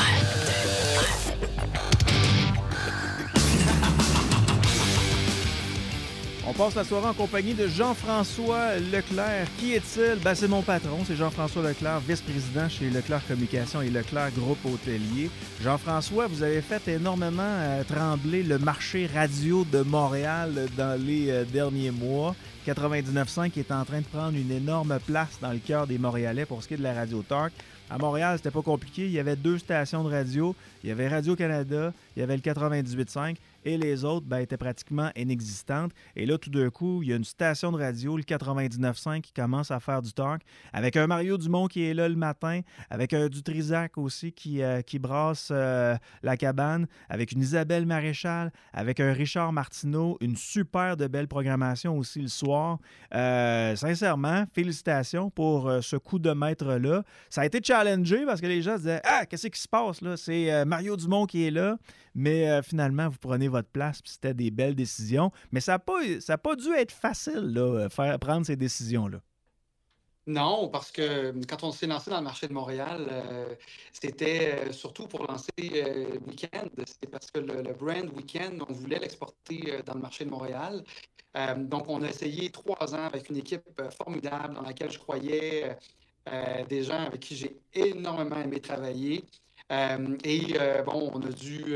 On passe la soirée en compagnie de Jean-François Leclerc. Qui est-il? Ben, c'est mon patron, c'est Jean-François Leclerc, vice-président chez Leclerc Communication et Leclerc Groupe Hôtelier. Jean-François, vous avez fait énormément trembler le marché radio de Montréal dans les derniers mois. 99.5 est en train de prendre une énorme place dans le cœur des Montréalais pour ce qui est de la radio talk. À Montréal, c'était pas compliqué. Il y avait 2 stations de radio. Il y avait Radio-Canada, il y avait le 98.5 et les autres étaient pratiquement inexistantes. Et là, tout d'un coup, il y a une station de radio, le 99.5, qui commence à faire du talk, avec un Mario Dumont qui est là le matin, avec un Dutrisac aussi qui brasse la cabane, avec une Isabelle Maréchal, avec un Richard Martineau, une super de belle programmation aussi le soir. Sincèrement, félicitations pour ce coup de maître-là. Ça a été challengé parce que les gens se disaient « Ah, qu'est-ce qui se passe là? C'est Mario Dumont qui est là. » Mais finalement, vous prenez votre place, puis c'était des belles décisions. Mais ça n'a pas dû être facile, là, prendre ces décisions-là. Non, parce que quand on s'est lancé dans le marché de Montréal, c'était surtout pour lancer Weekend. C'était parce que le brand Weekend, on voulait l'exporter dans le marché de Montréal. Donc, on a essayé 3 ans avec une équipe formidable dans laquelle je croyais, des gens avec qui j'ai énormément aimé travailler. On a dû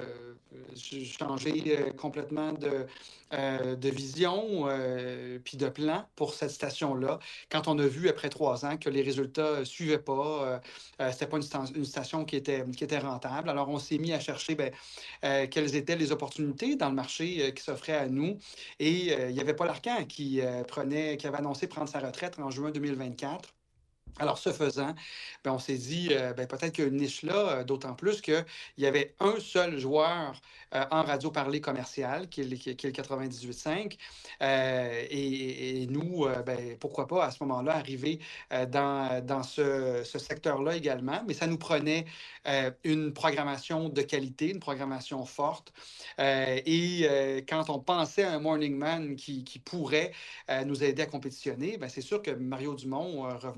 changer complètement de vision puis de plan pour cette station-là. Quand on a vu après 3 ans que les résultats ne suivaient pas, c'était pas une station qui était rentable. Alors, on s'est mis à chercher quelles étaient les opportunités dans le marché qui s'offraient à nous. Et il n'y avait pas Arcan qui avait annoncé prendre sa retraite en juin 2024. Alors, ce faisant, on s'est dit, peut-être qu'il y a une niche là, d'autant plus qu'il y avait un seul joueur en radio parlée commerciale, qui est le 98.5. Et nous, pourquoi pas à ce moment-là arriver dans ce secteur-là également. Mais ça nous prenait une programmation de qualité, une programmation forte. Quand on pensait à un Morning Man qui pourrait nous aider à compétitionner, c'est sûr que Mario Dumont revenait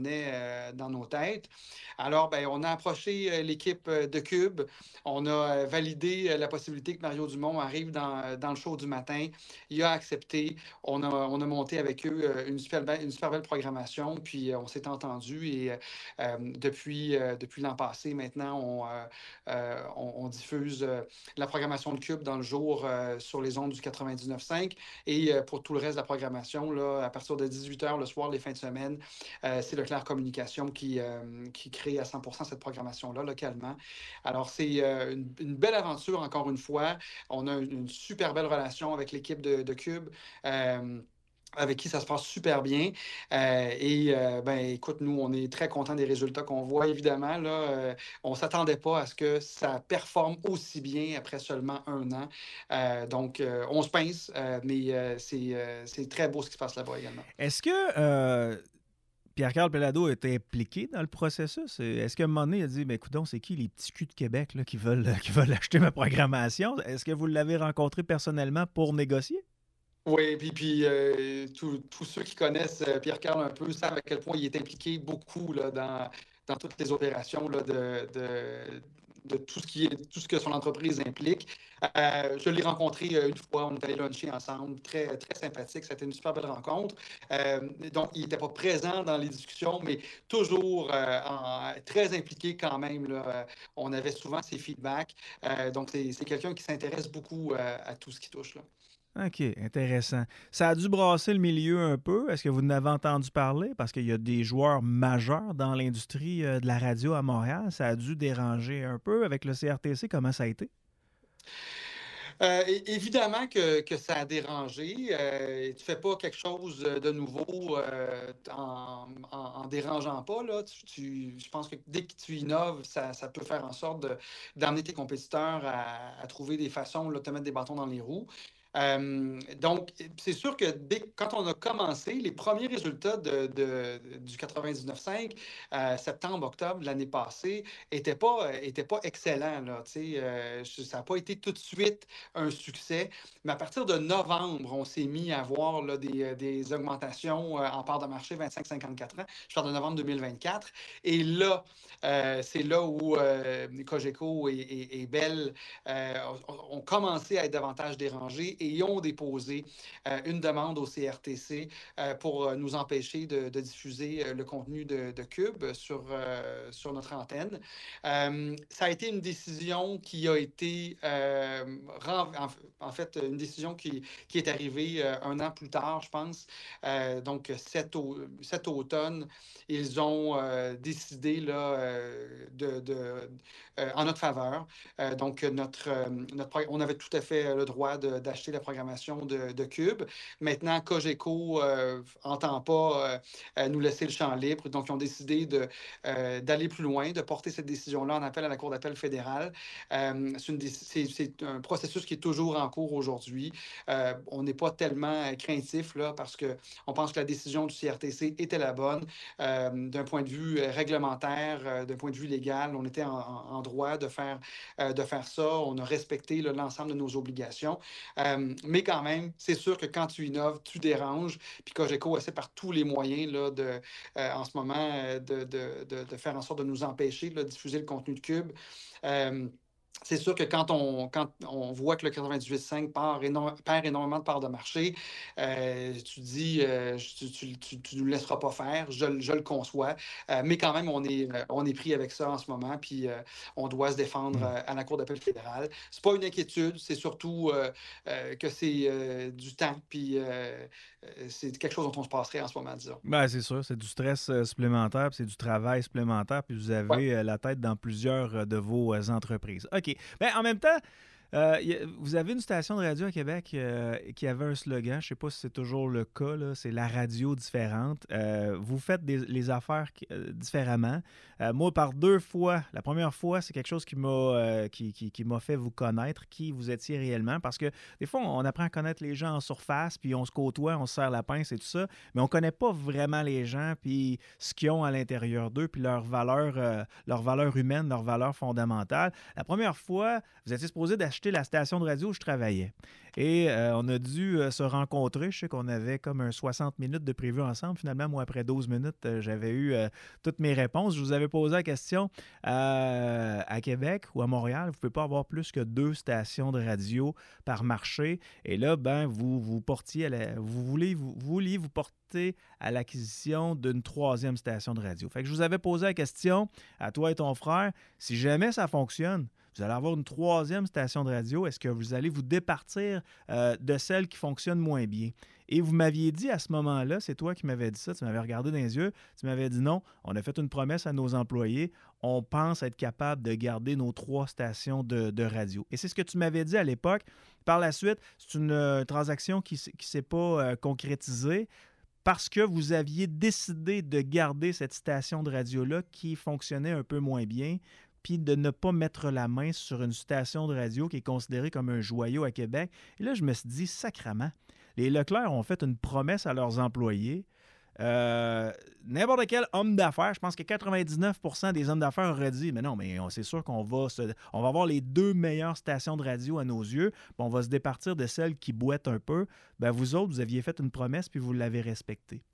dans nos têtes. Alors, on a approché l'équipe de Cube. On a validé la possibilité que Mario Dumont arrive dans le show du matin. Il a accepté. On a monté avec eux une super belle programmation, puis on s'est entendu. Et depuis l'an passé, maintenant, on diffuse la programmation de Cube dans le jour sur les ondes du 99.5. Et pour tout le reste de la programmation, là, à partir de 18h le soir, les fins de semaine, c'est Leclerc Communication qui crée à 100% cette programmation-là localement. Alors, c'est une belle aventure, encore une fois. On a une super belle relation avec l'équipe de Cube. Avec qui ça se passe super bien. Écoute, nous, on est très contents des résultats qu'on voit, évidemment. Là, on ne s'attendait pas à ce que ça performe aussi bien après seulement 1 an. Donc, on se pince, mais c'est très beau ce qui se passe là-bas également. Est-ce que Pierre-Carl Pellado était impliqué dans le processus? Est-ce qu'à un moment donné, il a dit, écoute, c'est qui les petits culs de Québec là, qui veulent acheter ma programmation? Est-ce que vous l'avez rencontré personnellement pour négocier? Oui, puis tous ceux qui connaissent Pierre-Carl un peu savent à quel point il est impliqué beaucoup là, dans toutes les opérations là, de tout ce que son entreprise implique. Je l'ai rencontré une fois, on est allé luncher ensemble, très, très sympathique, c'était une super belle rencontre. Donc, il n'était pas présent dans les discussions, mais toujours très impliqué quand même. Là. On avait souvent ses feedbacks. Donc, c'est quelqu'un qui s'intéresse beaucoup à tout ce qui touche. Là. OK, intéressant. Ça a dû brasser le milieu un peu. Est-ce que vous en avez entendu parler? Parce qu'il y a des joueurs majeurs dans l'industrie de la radio à Montréal. Ça a dû déranger un peu avec le CRTC. Comment ça a été? Évidemment que ça a dérangé. Tu ne fais pas quelque chose de nouveau en dérangeant pas. Là. Je pense que dès que tu innoves, ça peut faire en sorte d'amener tes compétiteurs à trouver des façons de te mettre des bâtons dans les roues. Donc, c'est sûr que quand on a commencé, les premiers résultats du 99.5, septembre-octobre de l'année passée, n'étaient pas excellents. Là, ça n'a pas été tout de suite un succès. Mais à partir de novembre, on s'est mis à voir là, des augmentations en part de marché 25-54 ans. Je parle de novembre 2024. Et là, c'est là où Cogeco et Bell ont commencé à être davantage dérangés et ont déposé une demande au CRTC pour nous empêcher de diffuser le contenu de Cube sur notre antenne. Ça a été une décision qui a été, en fait, une décision qui est arrivée 1 an plus tard, je pense. Donc, cet automne, ils ont décidé là, en notre faveur. Donc, on avait tout à fait le droit d'acheter la programmation de Cube. Maintenant, Cogeco n'entend pas nous laisser le champ libre. Donc, ils ont décidé d'aller plus loin, de porter cette décision-là en appel à la Cour d'appel fédérale. C'est un processus qui est toujours en cours aujourd'hui. On n'est pas tellement craintif là, parce qu'on pense que la décision du CRTC était la bonne. D'un point de vue réglementaire, d'un point de vue légal, on était en droit de faire ça. On a respecté l'ensemble de nos obligations. Mais quand même, c'est sûr que quand tu innoves, tu déranges. Puis Cogeco essaie par tous les moyens là, en ce moment de faire en sorte de nous empêcher de diffuser le contenu de Cube. C'est sûr que quand on voit que le 98.5 perd énormément de parts de marché, tu dis, tu ne nous laisseras pas faire, je le conçois, mais quand même, on est pris avec ça en ce moment, puis on doit se défendre à la Cour d'appel fédérale. C'est pas une inquiétude, c'est surtout que c'est du temps, puis c'est quelque chose dont on se passerait en ce moment, disons. Ben, c'est sûr, c'est du stress supplémentaire, puis c'est du travail supplémentaire, puis vous avez la tête dans plusieurs de vos entreprises. OK. Ben, en même temps, vous avez une station de radio à Québec qui avait un slogan, je ne sais pas si c'est toujours le cas, là, c'est la radio différente. Vous faites les affaires différemment. Moi, par 2 fois, la première fois, c'est quelque chose qui m'a fait vous connaître, qui vous étiez réellement, parce que des fois, on apprend à connaître les gens en surface, puis on se côtoie, on se serre la pince et tout ça, mais on ne connaît pas vraiment les gens, puis ce qu'ils ont à l'intérieur d'eux, puis leur valeur humaine, leur valeur fondamentale. La première fois, vous étiez supposé d'acheter acheter la station de radio où je travaillais. Et on a dû se rencontrer. Je sais qu'on avait comme un 60 minutes de prévu ensemble. Finalement, moi, après 12 minutes, j'avais eu toutes mes réponses. Je vous avais posé la question à Québec ou à Montréal, vous ne pouvez pas avoir plus que 2 stations de radio par marché. Et là, ben, vous vouliez vous porter à l'acquisition d'une 3e station de radio. Fait que je vous avais posé la question à toi et ton frère, si jamais ça fonctionne, vous allez avoir une 3e station de radio. Est-ce que vous allez vous départir de celle qui fonctionne moins bien? Et vous m'aviez dit à ce moment-là, c'est toi qui m'avais dit ça, tu m'avais regardé dans les yeux, tu m'avais dit non, on a fait une promesse à nos employés, on pense être capable de garder nos 3 stations de radio. Et c'est ce que tu m'avais dit à l'époque. Par la suite, c'est une transaction qui ne s'est pas concrétisée parce que vous aviez décidé de garder cette station de radio-là qui fonctionnait un peu moins bien, puis de ne pas mettre la main sur une station de radio qui est considérée comme un joyau à Québec. Et là, je me suis dit, sacrement, les Leclerc ont fait une promesse à leurs employés. N'importe quel homme d'affaires, je pense que 99% des hommes d'affaires auraient dit, mais non, mais c'est sûr qu'on va avoir les 2 meilleures stations de radio à nos yeux, puis on va se départir de celles qui boitent un peu. Ben, vous autres, vous aviez fait une promesse, puis vous l'avez respectée.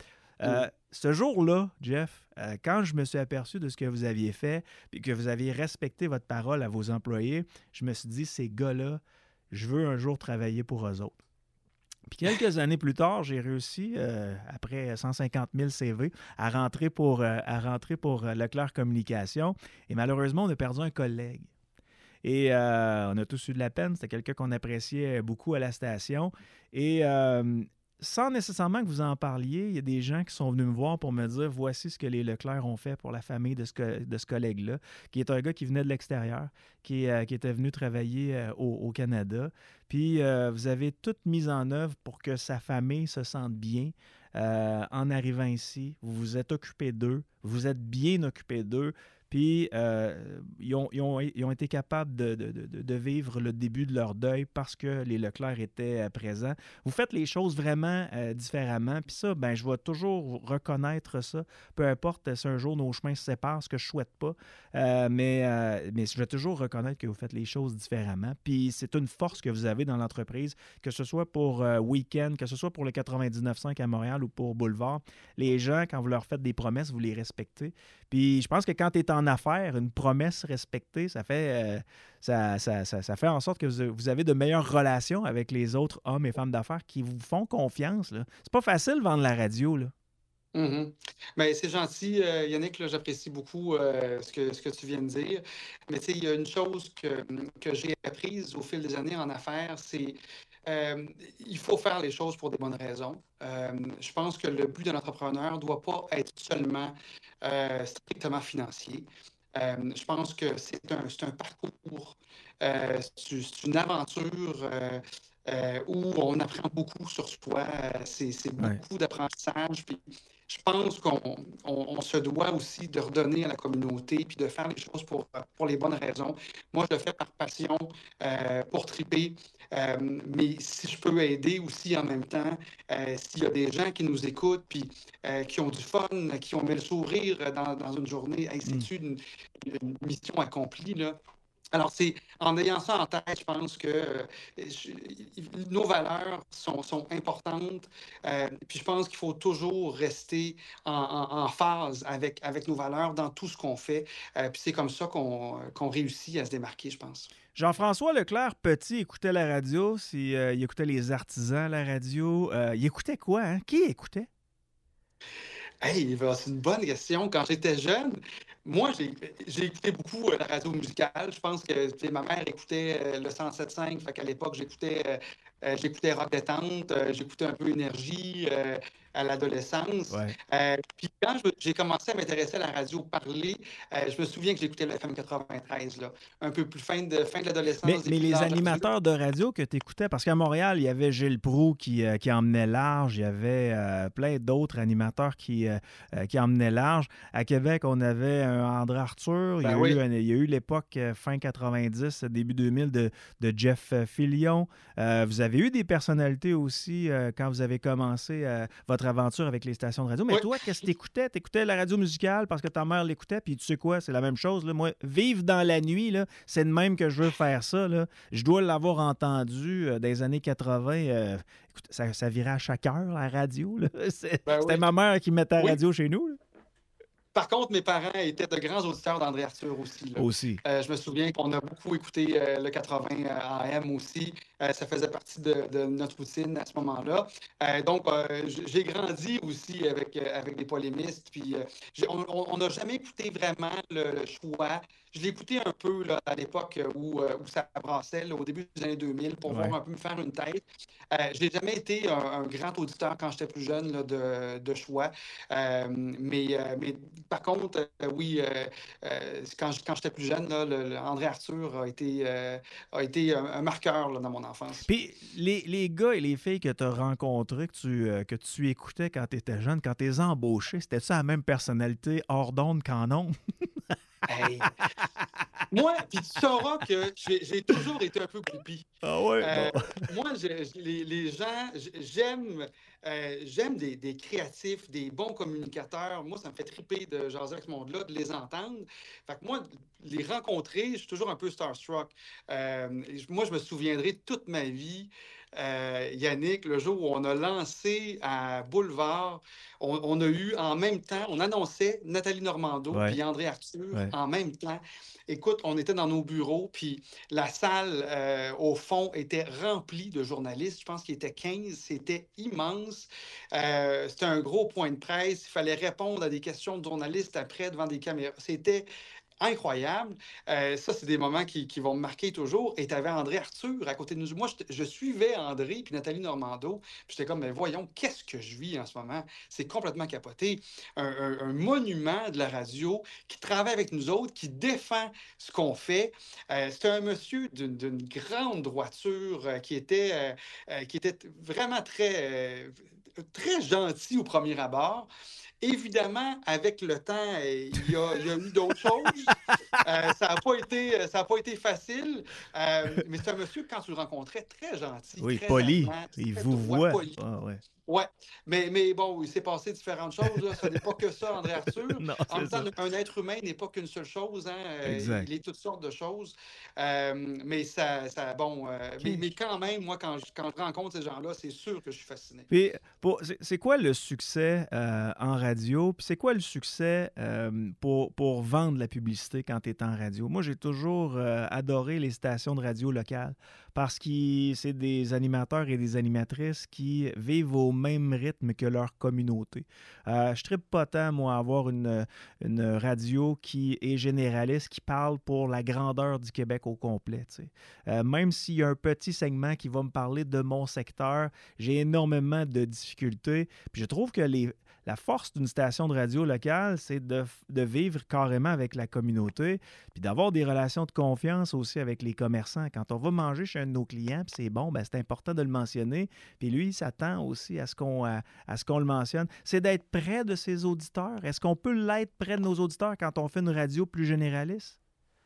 Ce jour-là, Jeff, quand je me suis aperçu de ce que vous aviez fait et que vous aviez respecté votre parole à vos employés, je me suis dit, ces gars-là, je veux un jour travailler pour eux autres. Puis quelques années plus tard, j'ai réussi, après 150 000 CV, à rentrer pour Leclerc Communication. Et malheureusement, on a perdu un collègue. Et on a tous eu de la peine. C'était quelqu'un qu'on appréciait beaucoup à la station. Et sans nécessairement que vous en parliez, il y a des gens qui sont venus me voir pour me dire voici ce que les Leclerc ont fait pour la famille de ce collègue-là, qui est un gars qui venait de l'extérieur, qui était venu travailler au Canada. Puis vous avez tout mis en œuvre pour que sa famille se sente bien en arrivant ici. Vous vous êtes occupé d'eux, vous êtes bien occupé d'eux. Puis, ils ont été capables de vivre le début de leur deuil parce que les Leclerc étaient présents. Vous faites les choses vraiment différemment. Puis ça, ben, je vais toujours reconnaître ça. Peu importe si un jour nos chemins se séparent, ce que je ne souhaite pas. Mais je vais toujours reconnaître que vous faites les choses différemment. Puis c'est une force que vous avez dans l'entreprise, que ce soit pour Week-end, que ce soit pour le 99.5 à Montréal ou pour Boulevard. Les gens, quand vous leur faites des promesses, vous les respectez. Puis je pense que quand tu es en affaires, une promesse respectée, ça fait en sorte que vous avez de meilleures relations avec les autres hommes et femmes d'affaires qui vous font confiance. Là. C'est pas facile de vendre la radio, là. Mm-hmm. Bien, c'est gentil, Yannick, là, j'apprécie beaucoup ce que tu viens de dire. Mais tu sais, il y a une chose que j'ai apprise au fil des années en affaires, c'est il faut faire les choses pour des bonnes raisons. Je pense que le but d'un entrepreneur ne doit pas être seulement strictement financier. Je pense que c'est un parcours, c'est une aventure où on apprend beaucoup sur soi. C'est beaucoup d'apprentissage. Puis je pense qu'on se doit aussi de redonner à la communauté puis de faire les choses pour les bonnes raisons. Moi, je le fais par passion, pour triper. Mais si je peux aider aussi en même temps, s'il y a des gens qui nous écoutent puis qui ont du fun, qui ont mis le sourire dans une journée, hey, c'est une mission accomplie, là. Alors, c'est en ayant ça en tête, je pense que nos valeurs sont importantes. Puis je pense qu'il faut toujours rester en phase avec nos valeurs dans tout ce qu'on fait. Puis c'est comme ça qu'on réussit à se démarquer, je pense. Jean-François Leclerc, petit, écoutait la radio. Il écoutait les artisans à la radio. Il écoutait quoi, hein? Qui écoutait? Hey, c'est une bonne question. Quand j'étais jeune, moi, j'ai écouté beaucoup la radio musicale. Je pense que ma mère écoutait le 107.5. Fait qu'à l'époque, j'écoutais Rock Détente, j'écoutais un peu Énergie à l'adolescence. Ouais. Puis quand j'ai commencé à m'intéresser à la radio parler, je me souviens que j'écoutais le FM 93, là, un peu plus fin de l'adolescence. Mais les animateurs de radio que tu écoutais, parce qu'à Montréal, il y avait Gilles Proulx qui emmenait large, il y avait plein d'autres animateurs qui emmenaient large. À Québec, on avait André Arthur. Ben il y a eu l'époque fin 90, début 2000 de Jeff Fillion. Vous avez eu des personnalités aussi quand vous avez commencé votre aventure avec les stations de radio. Mais toi, qu'est-ce que tu écoutais? Tu écoutais la radio musicale parce que ta mère l'écoutait. Puis tu sais quoi? C'est la même chose. Là. Moi, vivre dans la nuit, là, c'est de même que je veux faire ça. Là. Je dois l'avoir entendu dans les années 80. Écoute, ça virait à chaque heure, la radio. Là. C'était ma mère qui mettait la radio chez nous. Là. Par contre, mes parents étaient de grands auditeurs d'André Arthur aussi. Là. Aussi. Je me souviens qu'on a beaucoup écouté le 80 AM aussi. Ça faisait partie de notre routine à ce moment-là. Donc, j'ai grandi aussi avec des polémistes. Puis, on n'a jamais écouté vraiment le choix. Je l'ai écouté un peu là, à l'époque où ça brassait, là, au début des années 2000, pour voir un peu me faire une tête. Je n'ai jamais été un grand auditeur quand j'étais plus jeune là, de choix. Mais par contre, oui, quand j'étais plus jeune, là, André Arthur a été un marqueur là, dans mon enfance. Puis les gars et les filles que tu as rencontrés, que tu écoutais quand tu étais jeune, quand tu les as embauchés, c'était-tu la même personnalité hors d'onde qu'en ondes? Hey. Moi, puis tu sauras que j'ai toujours été un peu groupie. Ah ouais? Moi, les gens, j'aime des créatifs, des bons communicateurs. Moi, ça me fait triper de jaser avec ce monde-là, de les entendre. Fait que moi, les rencontrer, je suis toujours un peu starstruck. Moi, je me souviendrai toute ma vie, Yannick, le jour où on a lancé à Boulevard, on a eu en même temps, on annonçait Nathalie Normando puis André Arthur en même temps. Écoute, on était dans nos bureaux, puis la salle, au fond, était remplie de journalistes. Je pense qu'il était 15. C'était immense. C'était un gros point de presse. Il fallait répondre à des questions de journalistes après devant des caméras. C'était incroyable. Ça, c'est des moments qui vont me marquer toujours. Et tu avais André Arthur à côté de nous. Moi, je suivais André puis Nathalie Normando. Puis j'étais comme, mais voyons, qu'est-ce que je vis en ce moment? C'est complètement capoté. Un monument de la radio qui travaille avec nous autres, qui défend ce qu'on fait. C'était un monsieur d'une grande droiture qui était vraiment très gentil au premier abord. Évidemment, avec le temps, il y a eu d'autres choses. Ça n'a pas été facile. Mais c'est un monsieur, quand tu le rencontrais, très gentil. Oui, très poli. avenant, Il très vous droit, voit. poli. Ah, ouais. Oui, mais bon, il s'est passé différentes choses. Là. Ce n'est pas que ça, André Arthur. Non, en même temps, un être humain n'est pas qu'une seule chose. Hein. Exact. Il est toutes sortes de choses. Mais mais quand même, moi, quand je rencontre ces gens-là, c'est sûr que je suis fasciné. Puis, c'est quoi le succès en radio? Puis c'est quoi le succès pour vendre la publicité quand tu es en radio? Moi, j'ai toujours adoré les stations de radio locales parce que c'est des animateurs et des animatrices qui vivent au même rythme que leur communauté. Je trippe pas tant, moi, à avoir une radio qui est généraliste, qui parle pour la grandeur du Québec au complet. Même s'il y a un petit segment qui va me parler de mon secteur, j'ai énormément de difficultés. Puis je trouve que la force d'une station de radio locale, c'est de vivre carrément avec la communauté, puis d'avoir des relations de confiance aussi avec les commerçants. Quand on va manger chez un de nos clients, puis c'est bon, ben c'est important de le mentionner. Puis lui, il s'attend aussi à ce qu'on le mentionne. C'est d'être près de ses auditeurs. Est-ce qu'on peut l'être près de nos auditeurs quand on fait une radio plus généraliste?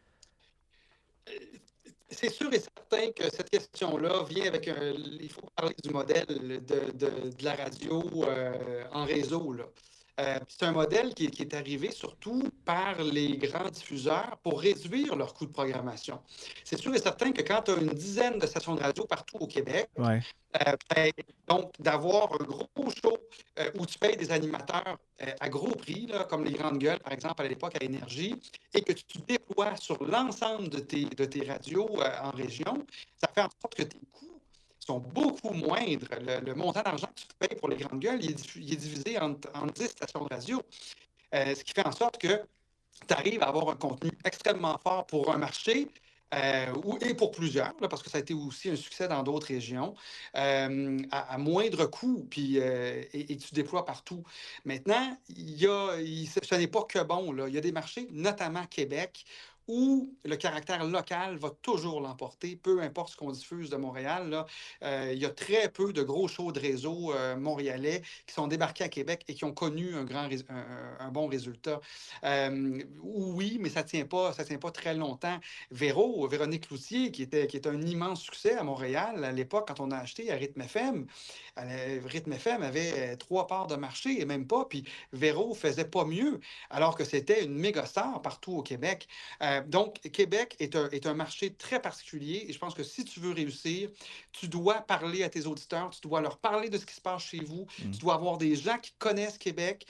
C'est sûr et certain que cette question-là vient avec il faut parler du modèle de la radio en réseau, là. C'est un modèle qui est arrivé surtout par les grands diffuseurs pour réduire leurs coûts de programmation. C'est sûr et certain que quand tu as une dizaine de stations de radio partout au Québec, donc d'avoir un gros show où tu payes des animateurs à gros prix, là, comme les Grandes Gueules, par exemple, à l'époque à Énergie, et que tu déploies sur l'ensemble de tes radios en région, ça fait en sorte que tes coûts sont beaucoup moindres. Le montant d'argent que tu payes pour les Grandes Gueules, il est divisé en 10 stations de radio. Ce qui fait en sorte que tu arrives à avoir un contenu extrêmement fort pour un marché et pour plusieurs, là, parce que ça a été aussi un succès dans d'autres régions, à moindre coût, puis, et tu déploies partout. Maintenant, ce n'est pas que bon. Là. Il y a des marchés, notamment Québec, où le caractère local va toujours l'emporter, peu importe ce qu'on diffuse de Montréal. Là, il y a très peu de gros shows de réseau montréalais qui sont débarqués à Québec et qui ont connu un bon résultat. Oui, mais ça ne tient pas très longtemps. Véronique Cloutier, qui est un immense succès à Montréal à l'époque, quand on a acheté à Rythme FM, Rythme FM avait 3 parts de marché et même pas, puis Véro faisait pas mieux, alors que c'était une méga star partout au Québec. Donc, Québec est un marché très particulier et je pense que si tu veux réussir, tu dois parler à tes auditeurs, tu dois leur parler de ce qui se passe chez vous, tu dois avoir des gens qui connaissent Québec.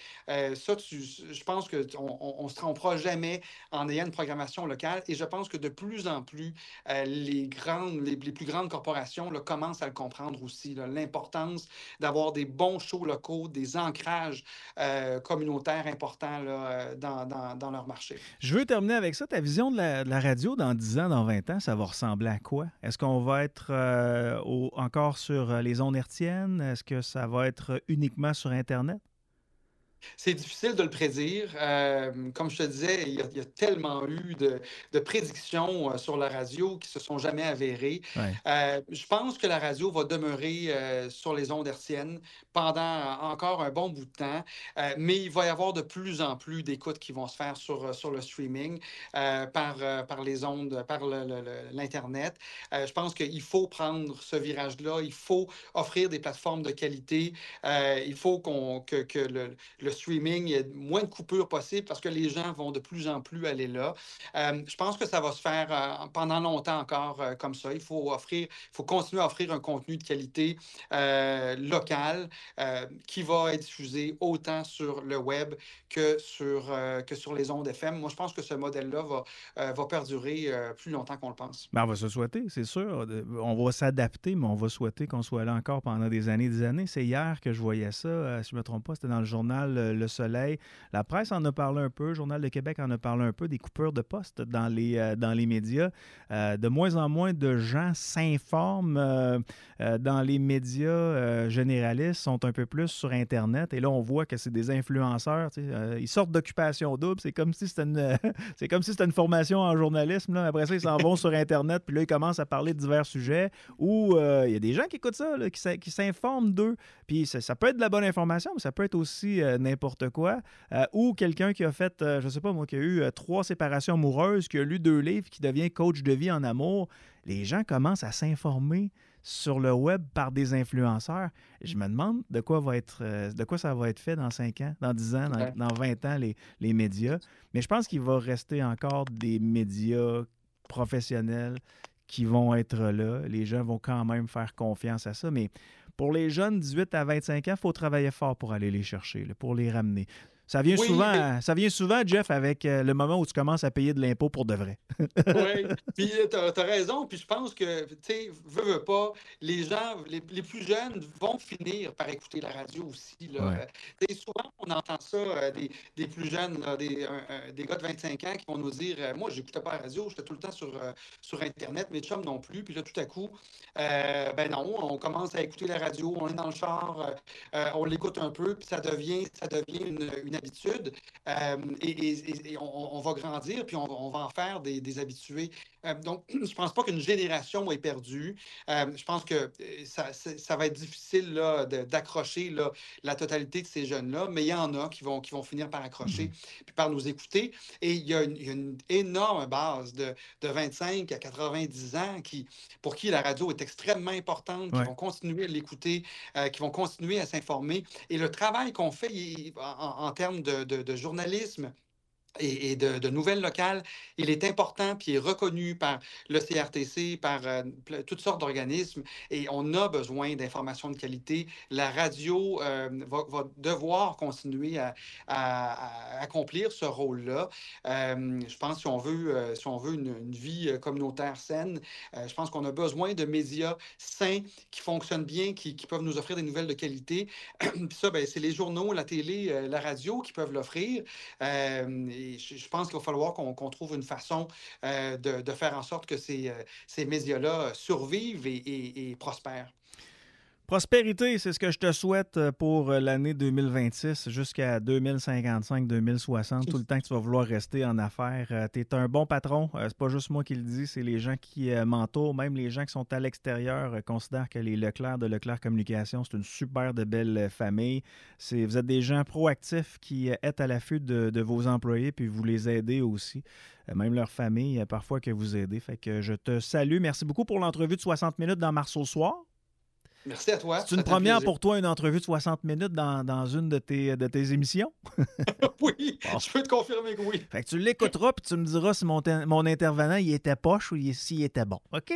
Je pense qu'on ne se trompera jamais en ayant une programmation locale et je pense que de plus en plus, les plus grandes corporations là, commencent à le comprendre aussi, là, l'importance d'avoir des bons shows locaux, des ancrages communautaires importants là, dans leur marché. Je veux terminer avec ça. Ta vision de la radio dans 10 ans, dans 20 ans, ça va ressembler à quoi? Est-ce qu'on va être encore sur les ondes hertziennes? Est-ce que ça va être uniquement sur Internet? C'est difficile de le prédire. Comme je te disais, il y a tellement eu de prédictions sur la radio qui ne se sont jamais avérées. Ouais. Je pense que la radio va demeurer sur les ondes hertziennes pendant encore un bon bout de temps, mais il va y avoir de plus en plus d'écoutes qui vont se faire sur le streaming par les ondes, par l'Internet. Je pense qu'il faut prendre ce virage-là. Il faut offrir des plateformes de qualité. Il faut que le streaming, il y a moins de coupures possibles parce que les gens vont de plus en plus aller là. Je pense que ça va se faire pendant longtemps encore comme ça. Il faut continuer à offrir un contenu de qualité local qui va être diffusé autant sur le web que sur les ondes FM. Moi, je pense que ce modèle-là va perdurer plus longtemps qu'on le pense. Ben, on va se souhaiter, c'est sûr. On va s'adapter, mais on va souhaiter qu'on soit là encore pendant des années et des années. C'est hier que je voyais ça. Si je ne me trompe pas, c'était dans le journal Le Soleil. La presse en a parlé un peu. Le Journal de Québec en a parlé un peu. Des coupures de postes dans les médias. De moins en moins de gens s'informent dans les médias généralistes, sont un peu plus sur Internet. Et là, on voit que c'est des influenceurs. Ils sortent d'Occupation Double. C'est comme si c'était une formation en journalisme. Là. Après ça, ils s'en vont sur Internet. Puis là, ils commencent à parler de divers sujets où il y a des gens qui écoutent ça, là, qui s'informent d'eux. Puis ça peut être de la bonne information, mais ça peut être aussi n'importe quoi. Ou quelqu'un qui a fait, je sais pas moi, qui a eu 3 séparations amoureuses, qui a lu 2 livres, qui devient coach de vie en amour. Les gens commencent à s'informer sur le web par des influenceurs. Je me demande de quoi ça va être fait dans 5 ans, dans 10 ans, dans 20 ans, les médias. Mais je pense qu'il va rester encore des médias professionnels qui vont être là. Les gens vont quand même faire confiance à ça. Mais pour les jeunes 18 à 25 ans, il faut travailler fort pour aller les chercher, là, pour les ramener. Ça vient souvent, Jeff, avec le moment où tu commences à payer de l'impôt pour de vrai. Oui, puis tu as raison. Puis je pense que, tu sais, veux pas, les gens, les plus jeunes vont finir par écouter la radio aussi. Là. Ouais. Souvent, on entend ça des plus jeunes, là, des gars de 25 ans qui vont nous dire moi, je n'écoutais pas la radio, j'étais tout le temps sur Internet, mes chums non plus. Puis là, tout à coup, ben non, on commence à écouter la radio, on est dans le char, on l'écoute un peu, puis ça devient une habitude et on va grandir, puis on va en faire des habitués. Donc, je ne pense pas qu'une génération est perdue. Je pense que ça va être difficile là, d'accrocher là, la totalité de ces jeunes-là, mais il y en a qui vont finir par accrocher puis par nous écouter. Et il y a une énorme base de 25 à 90 ans pour qui la radio est extrêmement importante, qui vont continuer à l'écouter, qui vont continuer à s'informer. Et le travail qu'on fait en termes de journalisme et de nouvelles locales, il est important puis est reconnu par le CRTC, par toutes sortes d'organismes et on a besoin d'informations de qualité. La radio va devoir continuer à accomplir ce rôle-là. Je pense si on veut une vie communautaire saine, je pense qu'on a besoin de médias sains qui fonctionnent bien, qui peuvent nous offrir des nouvelles de qualité. Puis ça, ben, c'est les journaux, la télé, la radio qui peuvent l'offrir. Et je pense qu'il va falloir qu'on trouve une façon de faire en sorte que ces médias-là survivent et prospèrent. Prospérité, c'est ce que je te souhaite pour l'année 2026 jusqu'à 2055-2060, tout le temps que tu vas vouloir rester en affaires. Tu es un bon patron, c'est pas juste moi qui le dis, c'est les gens qui m'entourent, même les gens qui sont à l'extérieur considèrent que les Leclerc de Leclerc Communication, c'est une super de belle famille. Vous êtes des gens proactifs qui êtes à l'affût de vos employés, puis vous les aidez aussi. Même leur famille, parfois que vous aidez. Fait que je te salue. Merci beaucoup pour l'entrevue de 60 minutes dans Marceau Soir. Merci à toi. C'est une première pour toi, une entrevue de 60 minutes dans une de tes émissions? Oui, bon. Je peux te confirmer que oui. Fait que tu l'écouteras puis tu me diras si mon intervenant il était poche ou s'il était bon. OK?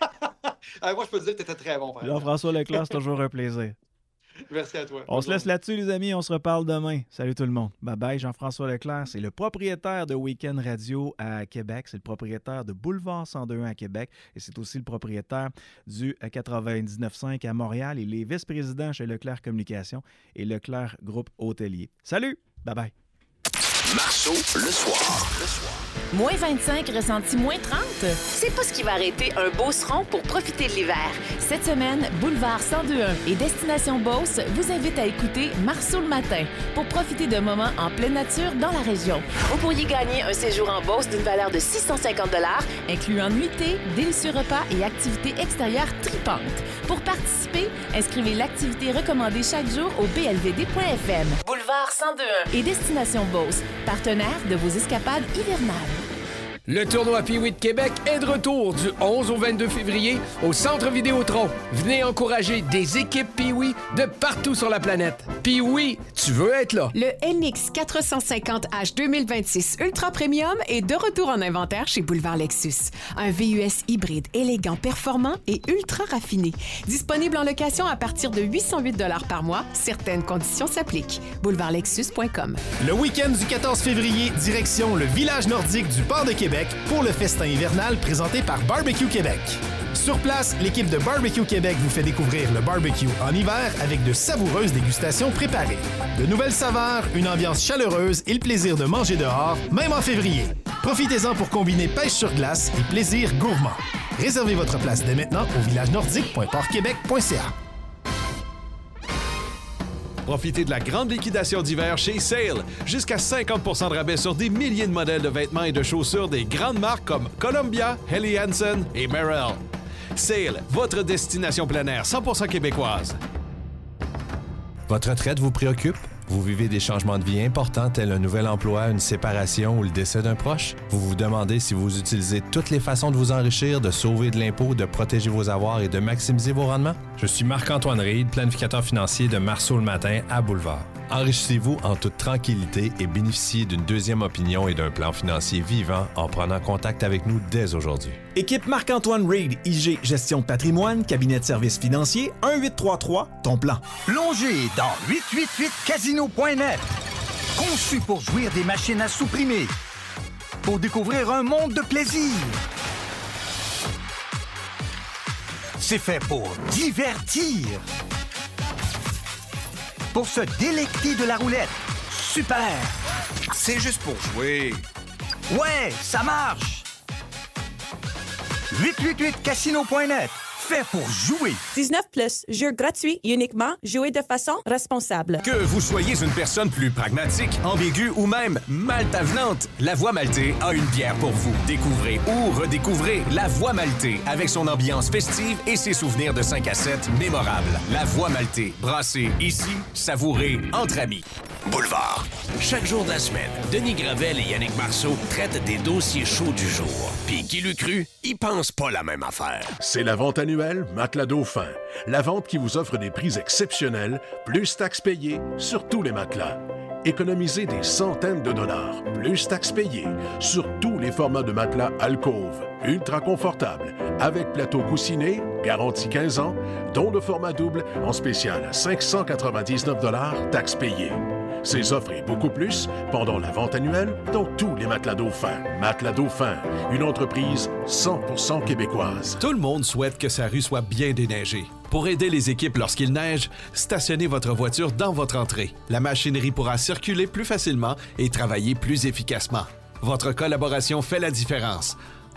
Moi, je peux te dire que tu étais très bon. Jean-François Leclerc, c'est toujours un plaisir. Merci à toi. On se laisse là-dessus, les amis. On se reparle demain. Salut tout le monde. Bye-bye. Jean-François Leclerc, c'est le propriétaire de Week-end Radio à Québec. C'est le propriétaire de Boulevard 102.1 à Québec. Et c'est aussi le propriétaire du 99.5 à Montréal. Il est vice-président chez Leclerc Communication et Leclerc Groupe Hôtelier. Salut! Bye-bye. Marceau, le soir. Moins 25, ressenti moins 30? C'est pas ce qui va arrêter un Beauceron pour profiter de l'hiver. Cette semaine, Boulevard 102.1 et Destination Beauce vous invitent à écouter Marceau le matin pour profiter de moments en pleine nature dans la région. Vous pourriez gagner un séjour en Beauce d'une valeur de 650 $, incluant nuitée, délicieux repas et activités extérieures tripantes. Pour participer, inscrivez l'activité recommandée chaque jour au blvd.fm. Boulevard 102.1 et Destination Beauce, partenaire de vos escapades hivernales. Le tournoi Pee-Wee de Québec est de retour du 11 au 22 février au Centre Vidéotron. Venez encourager des équipes Pee-Wee de partout sur la planète. Pee-Wee, tu veux être là? Le NX 450H 2026 Ultra Premium est de retour en inventaire chez Boulevard Lexus. Un VUS hybride élégant, performant et ultra raffiné. Disponible en location à partir de 808 $ par mois. Certaines conditions s'appliquent. BoulevardLexus.com. Le week-end du 14 février, direction le village nordique du Port de Québec pour le festin hivernal présenté par Barbecue Québec. Sur place, l'équipe de Barbecue Québec vous fait découvrir le barbecue en hiver avec de savoureuses dégustations préparées. De nouvelles saveurs, une ambiance chaleureuse et le plaisir de manger dehors, même en février. Profitez-en pour combiner pêche sur glace et plaisir gourmand. Réservez votre place dès maintenant au villagenordique.portquebec.ca. Profitez de la grande liquidation d'hiver chez Sale. Jusqu'à 50 % de rabais sur des milliers de modèles de vêtements et de chaussures des grandes marques comme Columbia, Helly Hansen et Merrell. Sale, votre destination plein air 100% québécoise. Votre retraite vous préoccupe? Vous vivez des changements de vie importants tels un nouvel emploi, une séparation ou le décès d'un proche? Vous vous demandez si vous utilisez toutes les façons de vous enrichir, de sauver de l'impôt, de protéger vos avoirs et de maximiser vos rendements? Je suis Marc-Antoine Reid, planificateur financier de Marceau le matin à Boulevard. Enrichissez-vous en toute tranquillité et bénéficiez d'une deuxième opinion et d'un plan financier vivant en prenant contact avec nous dès aujourd'hui. Équipe Marc-Antoine Reid, IG Gestion de patrimoine, cabinet de services financiers, 1-833, ton plan. Plongez dans 888casino.net. Conçu pour jouir des machines à supprimer. Pour découvrir un monde de plaisir. C'est fait pour divertir. Pour se délecter de la roulette. Super! C'est juste pour jouer. Ouais, ça marche! 888casino.net. Fait pour jouer. 19+, jeu gratuit, uniquement, jouer de façon responsable. Que vous soyez une personne plus pragmatique, ambiguë ou même maltavenante, La Voix Maltais a une bière pour vous. Découvrez ou redécouvrez La Voix Maltais avec son ambiance festive et ses souvenirs de 5 à 7 mémorables. La Voix Maltais, brassée ici, savourée entre amis. Boulevard. Chaque jour de la semaine, Denis Gravel et Yannick Marceau traitent des dossiers chauds du jour. Puis qui l'eût cru, ils pensent pas la même affaire. C'est la vente annuelle Matelas Dauphin. La vente qui vous offre des prix exceptionnels, plus taxes payées sur tous les matelas. Économisez des centaines de dollars, plus taxes payées, sur tous les formats de matelas alcôve, ultra confortable, avec plateau coussiné, garantie 15 ans, dont le format double en spécial à 599 $, taxes payées. Ces offres et beaucoup plus pendant la vente annuelle dans tous les matelas Dauphin. Matelas Dauphin, une entreprise 100% québécoise. Tout le monde souhaite que sa rue soit bien déneigée. Pour aider les équipes lorsqu'il neige, stationnez votre voiture dans votre entrée. La machinerie pourra circuler plus facilement et travailler plus efficacement. Votre collaboration fait la différence.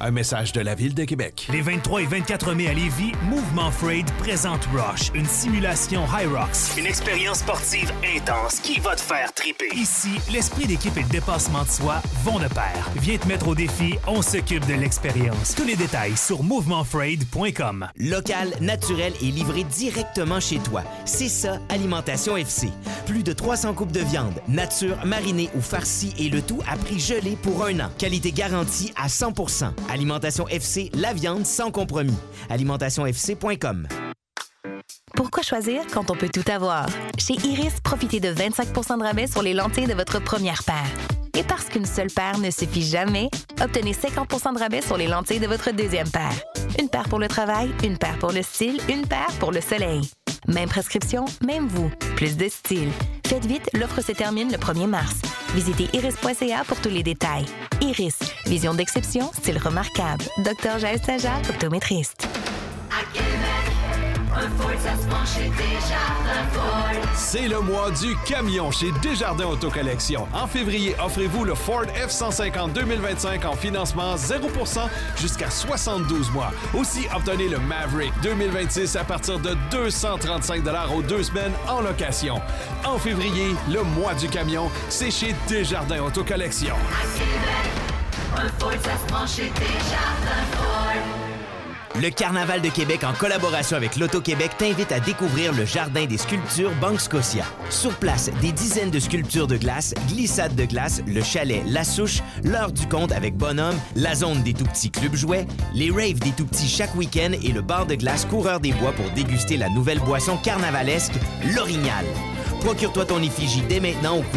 Un message de la Ville de Québec. Les 23 et 24 mai à Lévis, Mouvement Freight présente Rush, une simulation Hyrox. Une expérience sportive intense qui va te faire triper. Ici, l'esprit d'équipe et le dépassement de soi vont de pair. Viens te mettre au défi, on s'occupe de l'expérience. Tous les détails sur mouvementfreight.com. Local, naturel et livré directement chez toi. C'est ça, Alimentation FC. Plus de 300 coupes de viande, nature, marinée ou farcie et le tout à prix gelé pour 1 an. Qualité garantie à 100%. Alimentation FC, la viande sans compromis. AlimentationFC.com. Pourquoi choisir quand on peut tout avoir? Chez Iris, profitez de 25 % de rabais sur les lentilles de votre première paire. Et parce qu'une seule paire ne suffit jamais, obtenez 50 % de rabais sur les lentilles de votre deuxième paire. Une paire pour le travail, une paire pour le style, une paire pour le soleil. Même prescription, même vous. Plus de style. Faites vite, l'offre se termine le 1er mars. Visitez iris.ca pour tous les détails. Iris, vision d'exception, style remarquable. Dr Jaël Saja, optométriste. À Québec, un Ford, ça se prend chez Desjardins Ford. C'est le mois du camion chez Desjardins Autocollection. En février, offrez-vous le Ford F-150 2025 en financement 0% jusqu'à 72 mois. Aussi, obtenez le Maverick 2026 à partir de 235 $ aux 2 semaines en location. En février, le mois du camion, c'est chez Desjardins Autocollection. À Québec, un Ford, ça se prend chez Desjardins Ford. Le Carnaval de Québec, en collaboration avec l'Auto-Québec, t'invite à découvrir le Jardin des sculptures Banque Scotia. Sur place, des dizaines de sculptures de glace, glissades de glace, le chalet La Souche, l'heure du compte avec Bonhomme, la zone des tout-petits clubs jouets, les raves des tout-petits chaque week-end et le bar de glace Coureur des Bois pour déguster la nouvelle boisson carnavalesque, l'Orignal. Procure-toi ton effigie dès maintenant au